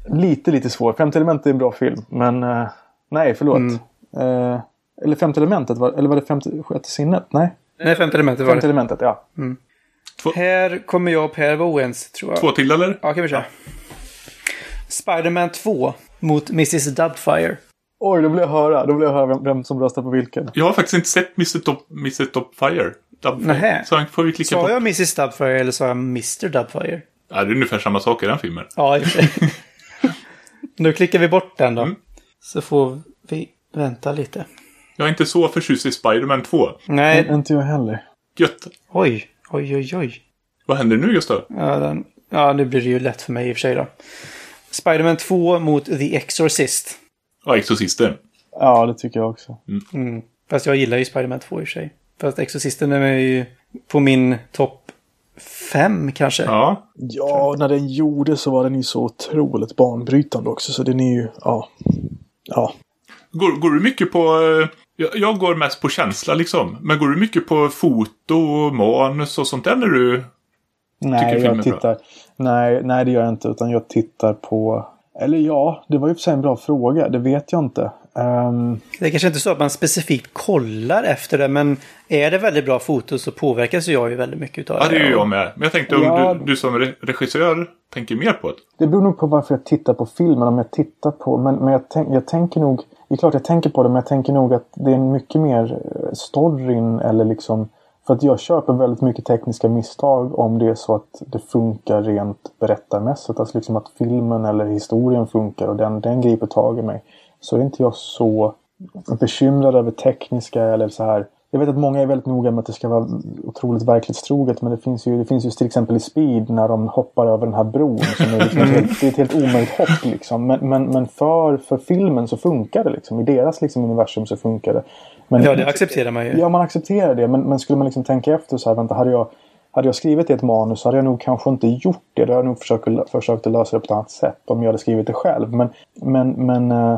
lite, lite svår. Femte elementet är en bra film. Men uh, nej, förlåt. Mm. Uh, eller femte elementet, var, eller var det femte, sjätte sinnet? Nej. Nej, femte elementet var femte det. elementet, ja. Mm. Här kommer jag och Per vara oense, tror jag. Två till, eller? Ja, kan vi köra. Spider-Man två mot missus Doubtfire. Oj, då vill jag höra. Då vill jag höra vem, vem som röstar på vilken. Jag har faktiskt inte sett missus Top, missus Doubtfire. Nähä. Så får vi klicka sa på. jag missus Doubtfire eller sa jag mister Doubtfire? Ja, det är ungefär samma sak i den filmen. Ja, i och för sig. Nu klickar vi bort den då. Mm. Så får vi vänta lite. Jag är inte så förtjust i Spider-Man två. Nej. N- inte jag heller. Gött. Oj, oj, oj, oj. Vad händer nu just då? Ja, den, ja, nu blir det ju lätt för mig i och för sig då. Spider-Man två mot The Exorcist. Ja, Exorcisten. Ja, det tycker jag också. Mm. Mm. Fast jag gillar ju Spider-Man två i och för sig. Fast Exorcisten är ju på min topp fem kanske. Ja. Ja, när den gjordes så var den ju så otroligt banbrytande också. Så den är ju, ja. Ja. Går, går du mycket på... Jag, jag går mest på känsla liksom. Men går du mycket på foto och manus och sånt där när du Nej, tycker jag tittar... Nej, nej, det gör jag inte. Utan jag tittar på... Eller ja, det var ju för sig en bra fråga. Det vet jag inte. Um... Det är kanske inte så att man specifikt kollar efter det. Men är det väldigt bra foto så påverkas jag ju väldigt mycket av det. Ja, det är ju jag med. Men jag tänkte om ja, du, du som regissör tänker mer på det. Det beror nog på varför jag tittar på filmen. Om jag tittar på... Men, men jag, tänk, jag tänker nog... Det är klart jag tänker på det. Men jag tänker nog att det är mycket mer storyn. Eller liksom... För att jag köper väldigt mycket tekniska misstag om det är så att det funkar rent berättarmässigt. Alltså liksom att filmen eller historien funkar och den, den griper tag i mig. Så är inte jag så bekymrad över tekniska eller så här. Jag vet att många är väldigt noga med att det ska vara otroligt verklighetstroget. Men det finns ju, det finns ju till exempel i Speed när de hoppar över den här bron. Som är liksom ett, helt, det är ett helt omöjligt hopp liksom. Men, men, men för, för filmen så funkar det liksom. I deras liksom universum så funkar det. Men, ja, det accepterar man ju. Ja, man accepterar det. Men, men skulle man liksom tänka efter så här, vänta, hade jag, hade jag skrivit ett manus så hade jag nog kanske inte gjort det. Då hade jag nog försökt, försökt att lösa det på ett annat sätt om jag hade skrivit det själv. Men, men, men uh,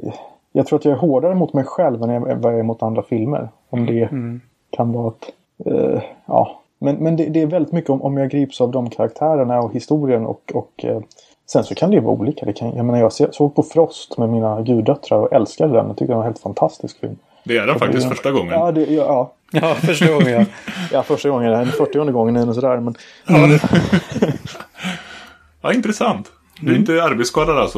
jag tror att jag är hårdare mot mig själv än jag är mot andra filmer. Om det mm. kan vara ett... Uh, ja. Men, men det, det är väldigt mycket om, om jag grips av de karaktärerna och historien och... och uh, sen så kan det ju vara olika. Det kan, jag menar, jag såg på Frost med mina guddöttrar och älskade den. Jag tyckte det var en helt fantastisk film. Det är den faktiskt det, första gången. Ja, det, ja, ja, första gången. Ja, ja första gången. Den fyrtionde gången är det sådär. Men... Ja, det... ja, intressant. Du är mm. inte arbetsskadad alltså?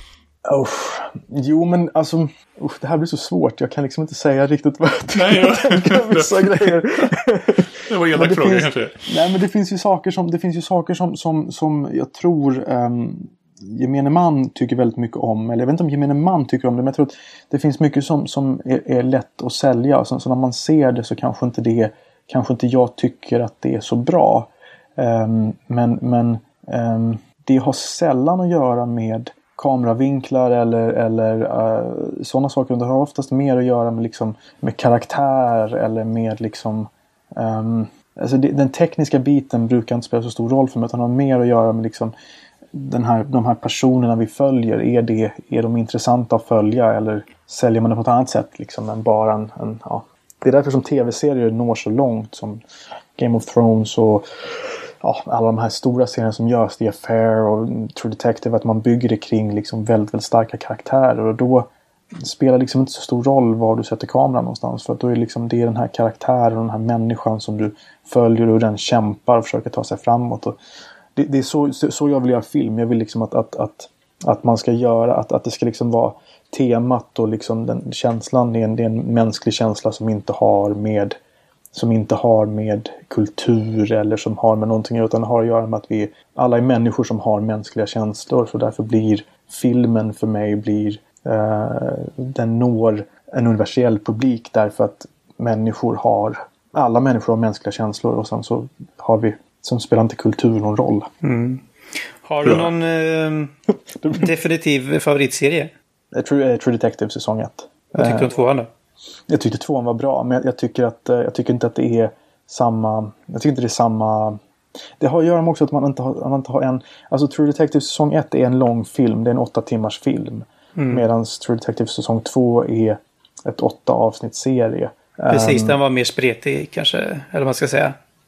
Oh, jo, men alltså... Oh, det här blir så svårt. Jag kan liksom inte säga riktigt vad jag, nej, jag tänker om vissa grejer. Det var elak fråga finns, kanske. Nej, men det finns ju saker som, det finns ju saker som, som, som jag tror... Um, gemene man tycker väldigt mycket om. Eller jag vet inte om gemene man tycker om det. Men jag tror att det finns mycket som, som är, är lätt att sälja. Så, så när man ser det så kanske inte det kanske inte jag tycker att det är så bra. Um, men men um, det har sällan att göra med kameravinklar eller, eller uh, sådana saker. Det har oftast mer att göra med, liksom, med karaktär eller med liksom... Um, alltså det, den tekniska biten brukar inte spela så stor roll för mig. Utan har mer att göra med liksom den här, de här personerna vi följer, är, det, är de intressanta att följa eller säljer man det på ett annat sätt liksom, än bara en, en ja. Det är därför som tv-serier når så långt som Game of Thrones och ja, alla de här stora serierna som görs, The Affair och True Detective, att man bygger det kring liksom väldigt, väldigt starka karaktärer och då spelar liksom inte så stor roll var du sätter kameran någonstans, för att då är liksom, det är den här karaktären och den här människan som du följer och den kämpar och försöker ta sig framåt och Det, det är så, så jag vill göra film. Jag vill liksom att, att, att, att man ska göra, att, att det ska liksom vara temat och liksom den känslan, det är, en, det är en mänsklig känsla som inte har med som inte har med kultur eller som har med någonting, utan har att göra med att vi alla är människor som har mänskliga känslor, så därför blir filmen för mig blir eh, den når en universell publik därför att människor har alla människor har mänskliga känslor och sen så har vi som spelar inte kultur någon roll. Mm. Har du någon eh, definitiv favoritserie? True, True Detective säsong ett. Vad tyckte du om tvåan då? Jag tyckte tvåan var bra, men jag, jag tycker att jag tycker inte att det är samma. Jag tycker inte det är samma. Det har att göra med också att man inte har, man inte har en. Alltså True Detective säsong ett är en lång film, det är en åtta timmars film, mm. medan True Detective säsong två är ett åtta avsnittsserie. Precis, um, den var mer spretig kanske, eller vad man ska säga.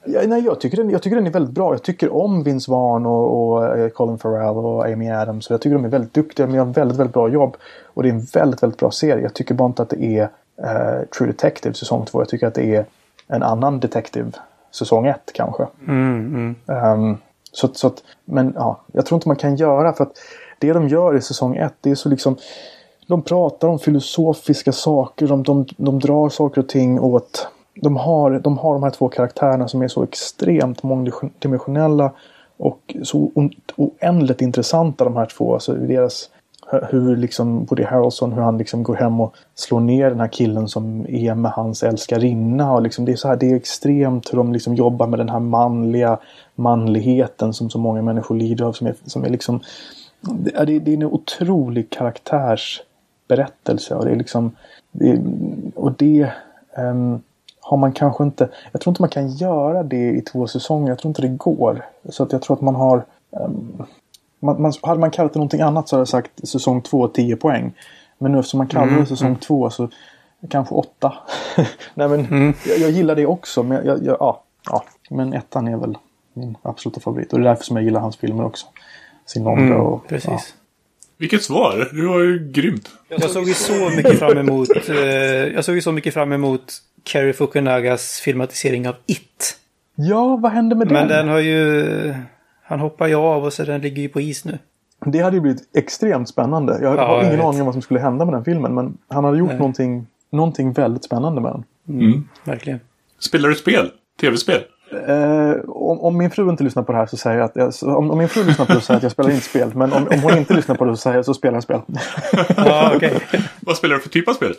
Ja, nej, jag, tycker den, jag tycker den är väldigt bra. Jag tycker om Vince Vaughn och, och Colin Farrell och Amy Adams. Så jag tycker de är väldigt duktiga. De gör väldigt, väldigt bra jobb. Och det är en väldigt, väldigt bra serie. Jag tycker bara inte att det är uh, True Detective säsong två. Jag tycker att det är en annan Detective säsong ett kanske. Mm, mm. Um, så, så att, men ja, jag tror inte man kan göra. För att det de gör i säsong ett, det är så liksom... De pratar om filosofiska saker. De, de, de drar saker och ting åt... De har, de har de här två karaktärerna som är så extremt mångdimensionella och så oändligt intressanta, de här två. Alltså deras, hur liksom Woody Harrelson, hur han liksom går hem och slår ner den här killen som är med hans älskarinna. Och liksom det är så här, det är extremt hur de liksom jobbar med den här manliga manligheten som så många människor lider av. Som är, som är liksom, det är, det är en otrolig karaktärsberättelse. Och det är liksom, det är, och det... Um, har man kanske inte... Jag tror inte man kan göra det i två säsonger. Jag tror inte det går. Så att jag tror att man har... Um, man, man, hade man kallat det någonting annat så hade jag sagt säsong två, tio poäng. Men nu eftersom man kallar det mm, säsong mm. två så kanske åtta. Nej men mm. jag, jag gillar det också. Men, jag, jag, ja, ja, men ettan är väl min absoluta favorit. Och det är därför som jag gillar hans filmer också. Sin ålder mm, och... Precis. Ja. Vilket svar! Du var ju grymt. Jag såg ju så mycket fram emot... eh, jag såg ju så mycket fram emot Cary Fukunagas filmatisering av It. Ja, vad hände med den? Men den har ju... Han hoppar ju av och så den ligger ju på is nu. Det hade ju blivit extremt spännande. Jag ja, har ingen jag aning om vad som skulle hända med den filmen. Men han hade gjort någonting, någonting väldigt spännande med den. Mm, mm. Verkligen. Spelar du spel? Tv-spel? Eh, om, om min fru inte lyssnar på det här så säger jag att... Jag, om, om min fru lyssnar på det så säger jag att jag spelar inte spel. Men om, om hon inte lyssnar på det så säger jag så spelar jag spel. Ja, okej. Okay. Vad spelar du för typ av spel?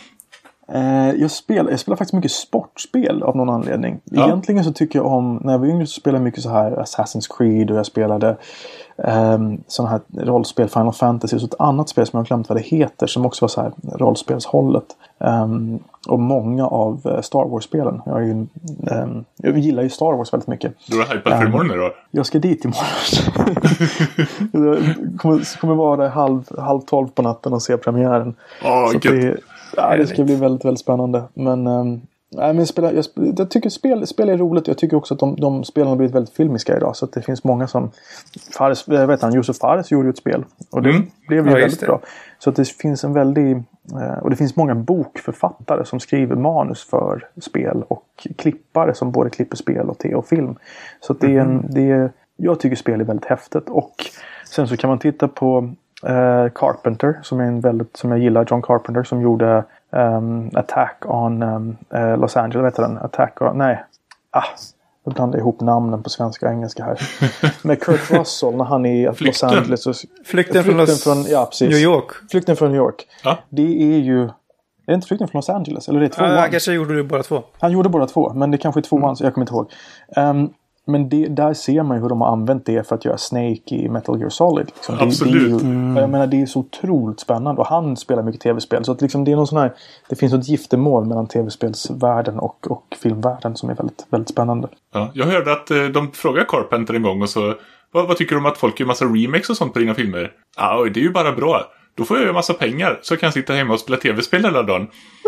Eh, jag, spelar, jag spelar faktiskt mycket sportspel av någon anledning. Ja. Egentligen så tycker jag om... När jag var yngre så spelade jag mycket så här Assassin's Creed och jag spelade eh, sådana här rollspel, Final Fantasy och så ett annat spel som jag har glömt vad det heter som också var så här rollspelshållet. Um, och många av uh, Star Wars-spelen. Jag, är ju, um, jag gillar ju Star Wars väldigt mycket. Du har hypat för imorgon nu då? Jag ska dit imorgon. Jag kommer, kommer vara där halv, halv tolv på natten och se premiären. Oh, så det, ja, det ska bli väldigt, väldigt spännande. Men, um, nej, men spela, jag, jag tycker spel, spel är roligt. Jag tycker också att de, de spelen har blivit väldigt filmiska idag. Så att det finns många som... Fares, jag vet han, Josef Fares gjorde ju ett spel. Och det mm. blev ju ja, väldigt bra. Så att det finns en väldig... Och det finns många bokförfattare som skriver manus för spel. Och klippare som både klipper spel och tv och film. Så att det är en... Det är, jag tycker spel är väldigt häftigt. Och sen så kan man titta på eh, Carpenter. Som är en väldigt... Som jag gillar, John Carpenter. Som gjorde... Um, Attack on um, uh, Los Angeles, vet du den? Attack on, nej. Ah, jag blandar ihop namnen på svenska och engelska här. Med Kurt Russell när han är i Los Angeles. Och, flykten, flykten från, Los... från ja, precis. New York. Flykten från New York. Ja. Det är ju... Är det inte Flykten från Los Angeles? Eller är det två? Ja, han kanske gjorde det bara två. Han gjorde bara två, men det kanske är två mm. så jag kommer inte ihåg. Um, Men det, där ser man ju hur de har använt det för att göra Snake i Metal Gear Solid. Liksom. Det, Absolut. Det är ju, mm. Jag menar, det är så otroligt spännande. Och han spelar mycket tv-spel. Så att liksom, det är någon sån här... Det finns ett giftermål mellan tv-spelsvärlden och, och filmvärlden som är väldigt, väldigt spännande. Ja, jag hörde att eh, de frågade Carpenter en gång och så... Vad, vad tycker du om att folk gör massa remakes och sånt på dina filmer? Ja, det är ju bara bra. Då får jag ju massa pengar så jag kan sitta hemma och spela tv-spel hela dagen.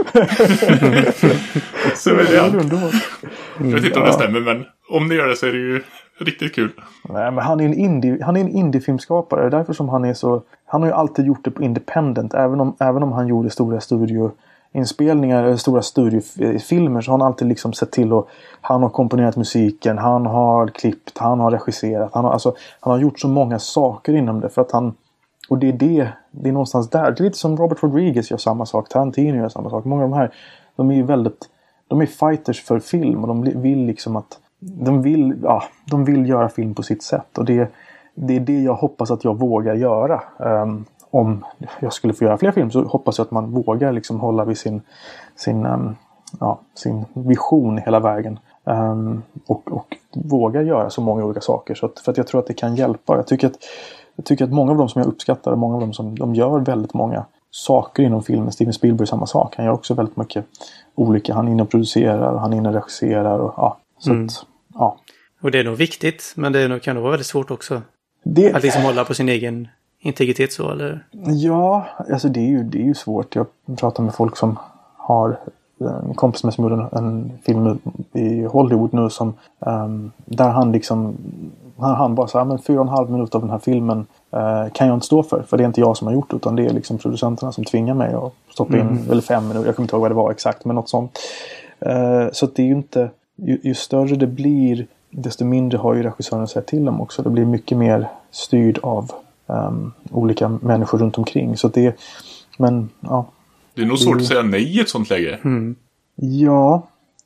Så är det allt. Jag vet inte om det stämmer, men om ni gör det så är det ju riktigt kul. Nej, men han är en indie, han är en indie-filmskapare. Det är därför som han är så... Han har ju alltid gjort det på independent. Även om, även om han gjorde stora studioinspelningar eller stora studiofilmer så har han alltid liksom sett till att... Han har komponerat musiken, han har klippt, han har regisserat. Han har, alltså, han har gjort så många saker inom det för att han... Och det är det, det är någonstans där. Det är lite som Robert Rodriguez gör samma sak. Tarantino gör samma sak. Många av de här, de är ju väldigt, de är fighters för film. Och de vill liksom att, de vill, ja, de vill göra film på sitt sätt. Och det, det är det jag hoppas att jag vågar göra. Um, om jag skulle få göra fler film så hoppas jag att man vågar liksom hålla vid sin, sin, um, ja, sin vision hela vägen. Um, och, och vågar göra så många olika saker. Så att, för att jag tror att det kan hjälpa. Jag tycker att Jag tycker att många av dem som jag uppskattar och många av dem som de gör väldigt många saker inom filmen. Steven Spielberg samma sak. Han gör också väldigt mycket olika. Han är inne och producerar och han är inne och regisserar. Och, ja, så mm. att, ja. Och det är nog viktigt, men det är nog, kan nog vara väldigt svårt också. Det... Att liksom hålla på sin egen integritet så, eller? Ja, alltså det är ju, det är ju svårt. Jag pratar med folk som har en kompis med som gjorde en, en film i Hollywood nu som um, där han liksom han, han bara så här, men fyra och en halv minut av den här filmen uh, kan jag inte stå för, för det är inte jag som har gjort det, utan det är liksom producenterna som tvingar mig att stoppa in, mm. eller fem minuter, jag kommer inte ihåg vad det var exakt, men något sånt. Uh, så att det är ju inte, ju, ju större det blir, desto mindre har ju regissören att säga till om också. Det blir mycket mer styrd av um, olika människor runt omkring. Så det, men ja. Det är nog svårt det, att säga nej i ett sånt läge. Mm. Ja,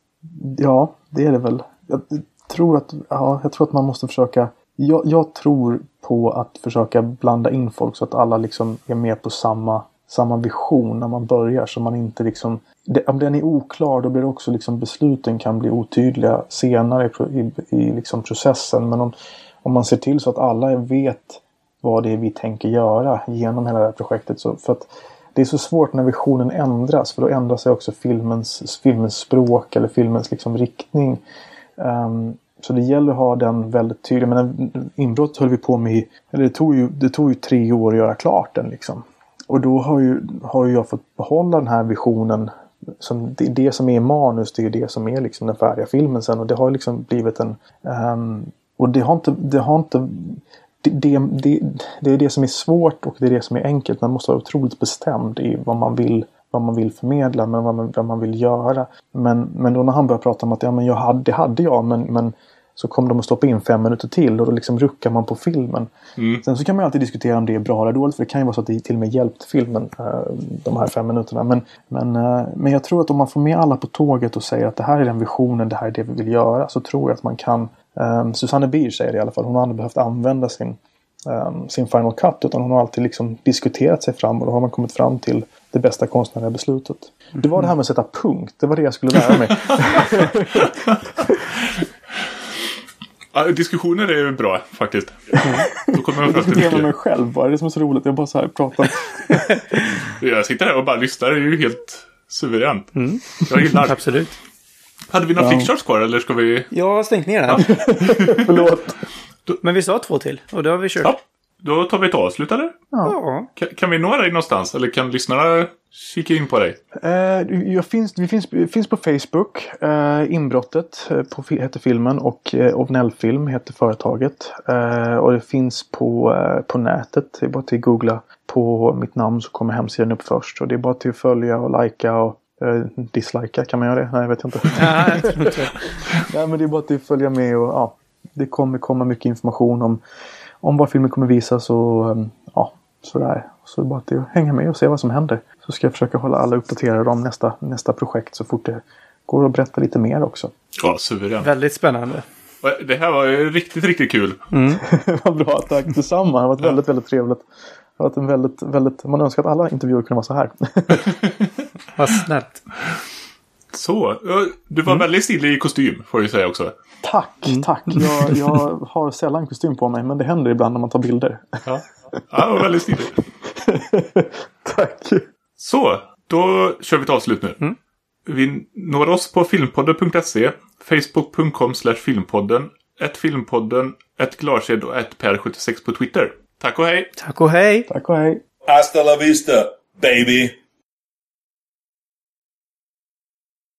ja, det är det väl. Jag tror att, ja, jag tror att man måste försöka, jag, jag tror på att försöka blanda in folk så att alla liksom är med på samma, samma vision när man börjar, så man inte liksom, det, om den är oklar då blir det också liksom, besluten kan bli otydliga senare i, i, i liksom processen, men om, om man ser till så att alla vet vad det är vi tänker göra genom hela det här projektet, så, för att det är så svårt när visionen ändras, för då ändrar sig också filmens, filmens språk eller filmens liksom riktning. Um, så det gäller att ha den väldigt tydlig. Men inbrott höll vi på med, eller det tog ju, det tog ju tre år att göra klart den liksom. Och då har ju, har ju jag fått behålla den här visionen. Som, det är det som är manus, det är det som är liksom den färdiga filmen sen. Och det har liksom blivit en... Um, och det har inte... Det har inte Det, det, det, det är det som är svårt och det är det som är enkelt. Man måste vara otroligt bestämd i vad man vill, vad man vill förmedla, men vad man, vad man vill göra. Men, men då när han började prata om att ja, men jag hade, det hade jag, men, men så kom de att stoppa in fem minuter till och då liksom ruckar man på filmen. Mm. Sen så kan man ju alltid diskutera om det är bra eller dåligt, för det kan ju vara så att det till och med hjälpt filmen, de här fem minuterna. Men, men, men jag tror att om man får med alla på tåget och säger att det här är den visionen, det här är det vi vill göra, så tror jag att man kan. Um, Susanne Bier säger det i alla fall. Hon har aldrig behövt använda sin, um, sin final cut, utan hon har alltid liksom diskuterat sig fram, och då har man kommit fram till det bästa konstnärliga beslutet. Mm. Det var det här med att sätta punkt. Det var det jag skulle lära mig. Ja, diskussioner är ju bra faktiskt. Mm. Då kommer jag fram till mig själv bara. Det är som är så roligt. Jag bara så här pratar. Jag sitter här och bara lyssnar. Det är ju helt suveränt. Mm. Jag gillar. Absolut. Hade vi några ja. flickcharts kvar, eller ska vi... Jag har stängt ner den. Ja. Förlåt. Men vi sa två till, och då har vi kört. Ja, då tar vi ett avslut, eller? Ja. Kan, kan vi nå dig någonstans? Eller kan lyssnarna kika in på dig? Uh, jag finns, vi finns, finns på Facebook. Uh, Inbrottet uh, på, heter filmen, och uh, Ovnell-film heter företaget. Uh, och det finns på, uh, på nätet. Det är bara till att googla på mitt namn så kommer hemsidan upp först. Och det är bara till att följa och likea och Uh, dislika, kan man göra det? Nej, jag vet inte. Ja, jag tror inte. Nej, men det är bara att följa med, och ja, det kommer komma mycket information om, om vad filmen kommer visas, och um, ja, sådär. Så det är bara att hänga med och se vad som händer. Så ska jag försöka hålla alla uppdaterade om nästa, nästa projekt så fort det går att berätta lite mer också. Ja, suveränt. Väldigt spännande. Det här var ju riktigt, riktigt kul. Mm. Vad bra, tack detsamma. Det har varit väldigt, väldigt trevligt. Det har varit en väldigt, väldigt, man önskar att alla intervjuer kunde vara så här. Vad snällt. Så, du var mm. väldigt stilig i kostym, får jag säga också. Tack, mm. tack. Jag, jag har sällan kostym på mig, men det händer ibland när man tar bilder. Ja, ja, var väldigt stilig. Tack. Så, då kör vi ett avslut nu. Mm. Vi når oss på filmpodden punkt se, facebook punkt com slash filmpodden, ett filmpodden, ett glarsed och ett per sjuttiosex på Twitter. Tack och hej! Tack och hej! Tack och hej! Hasta la vista, baby!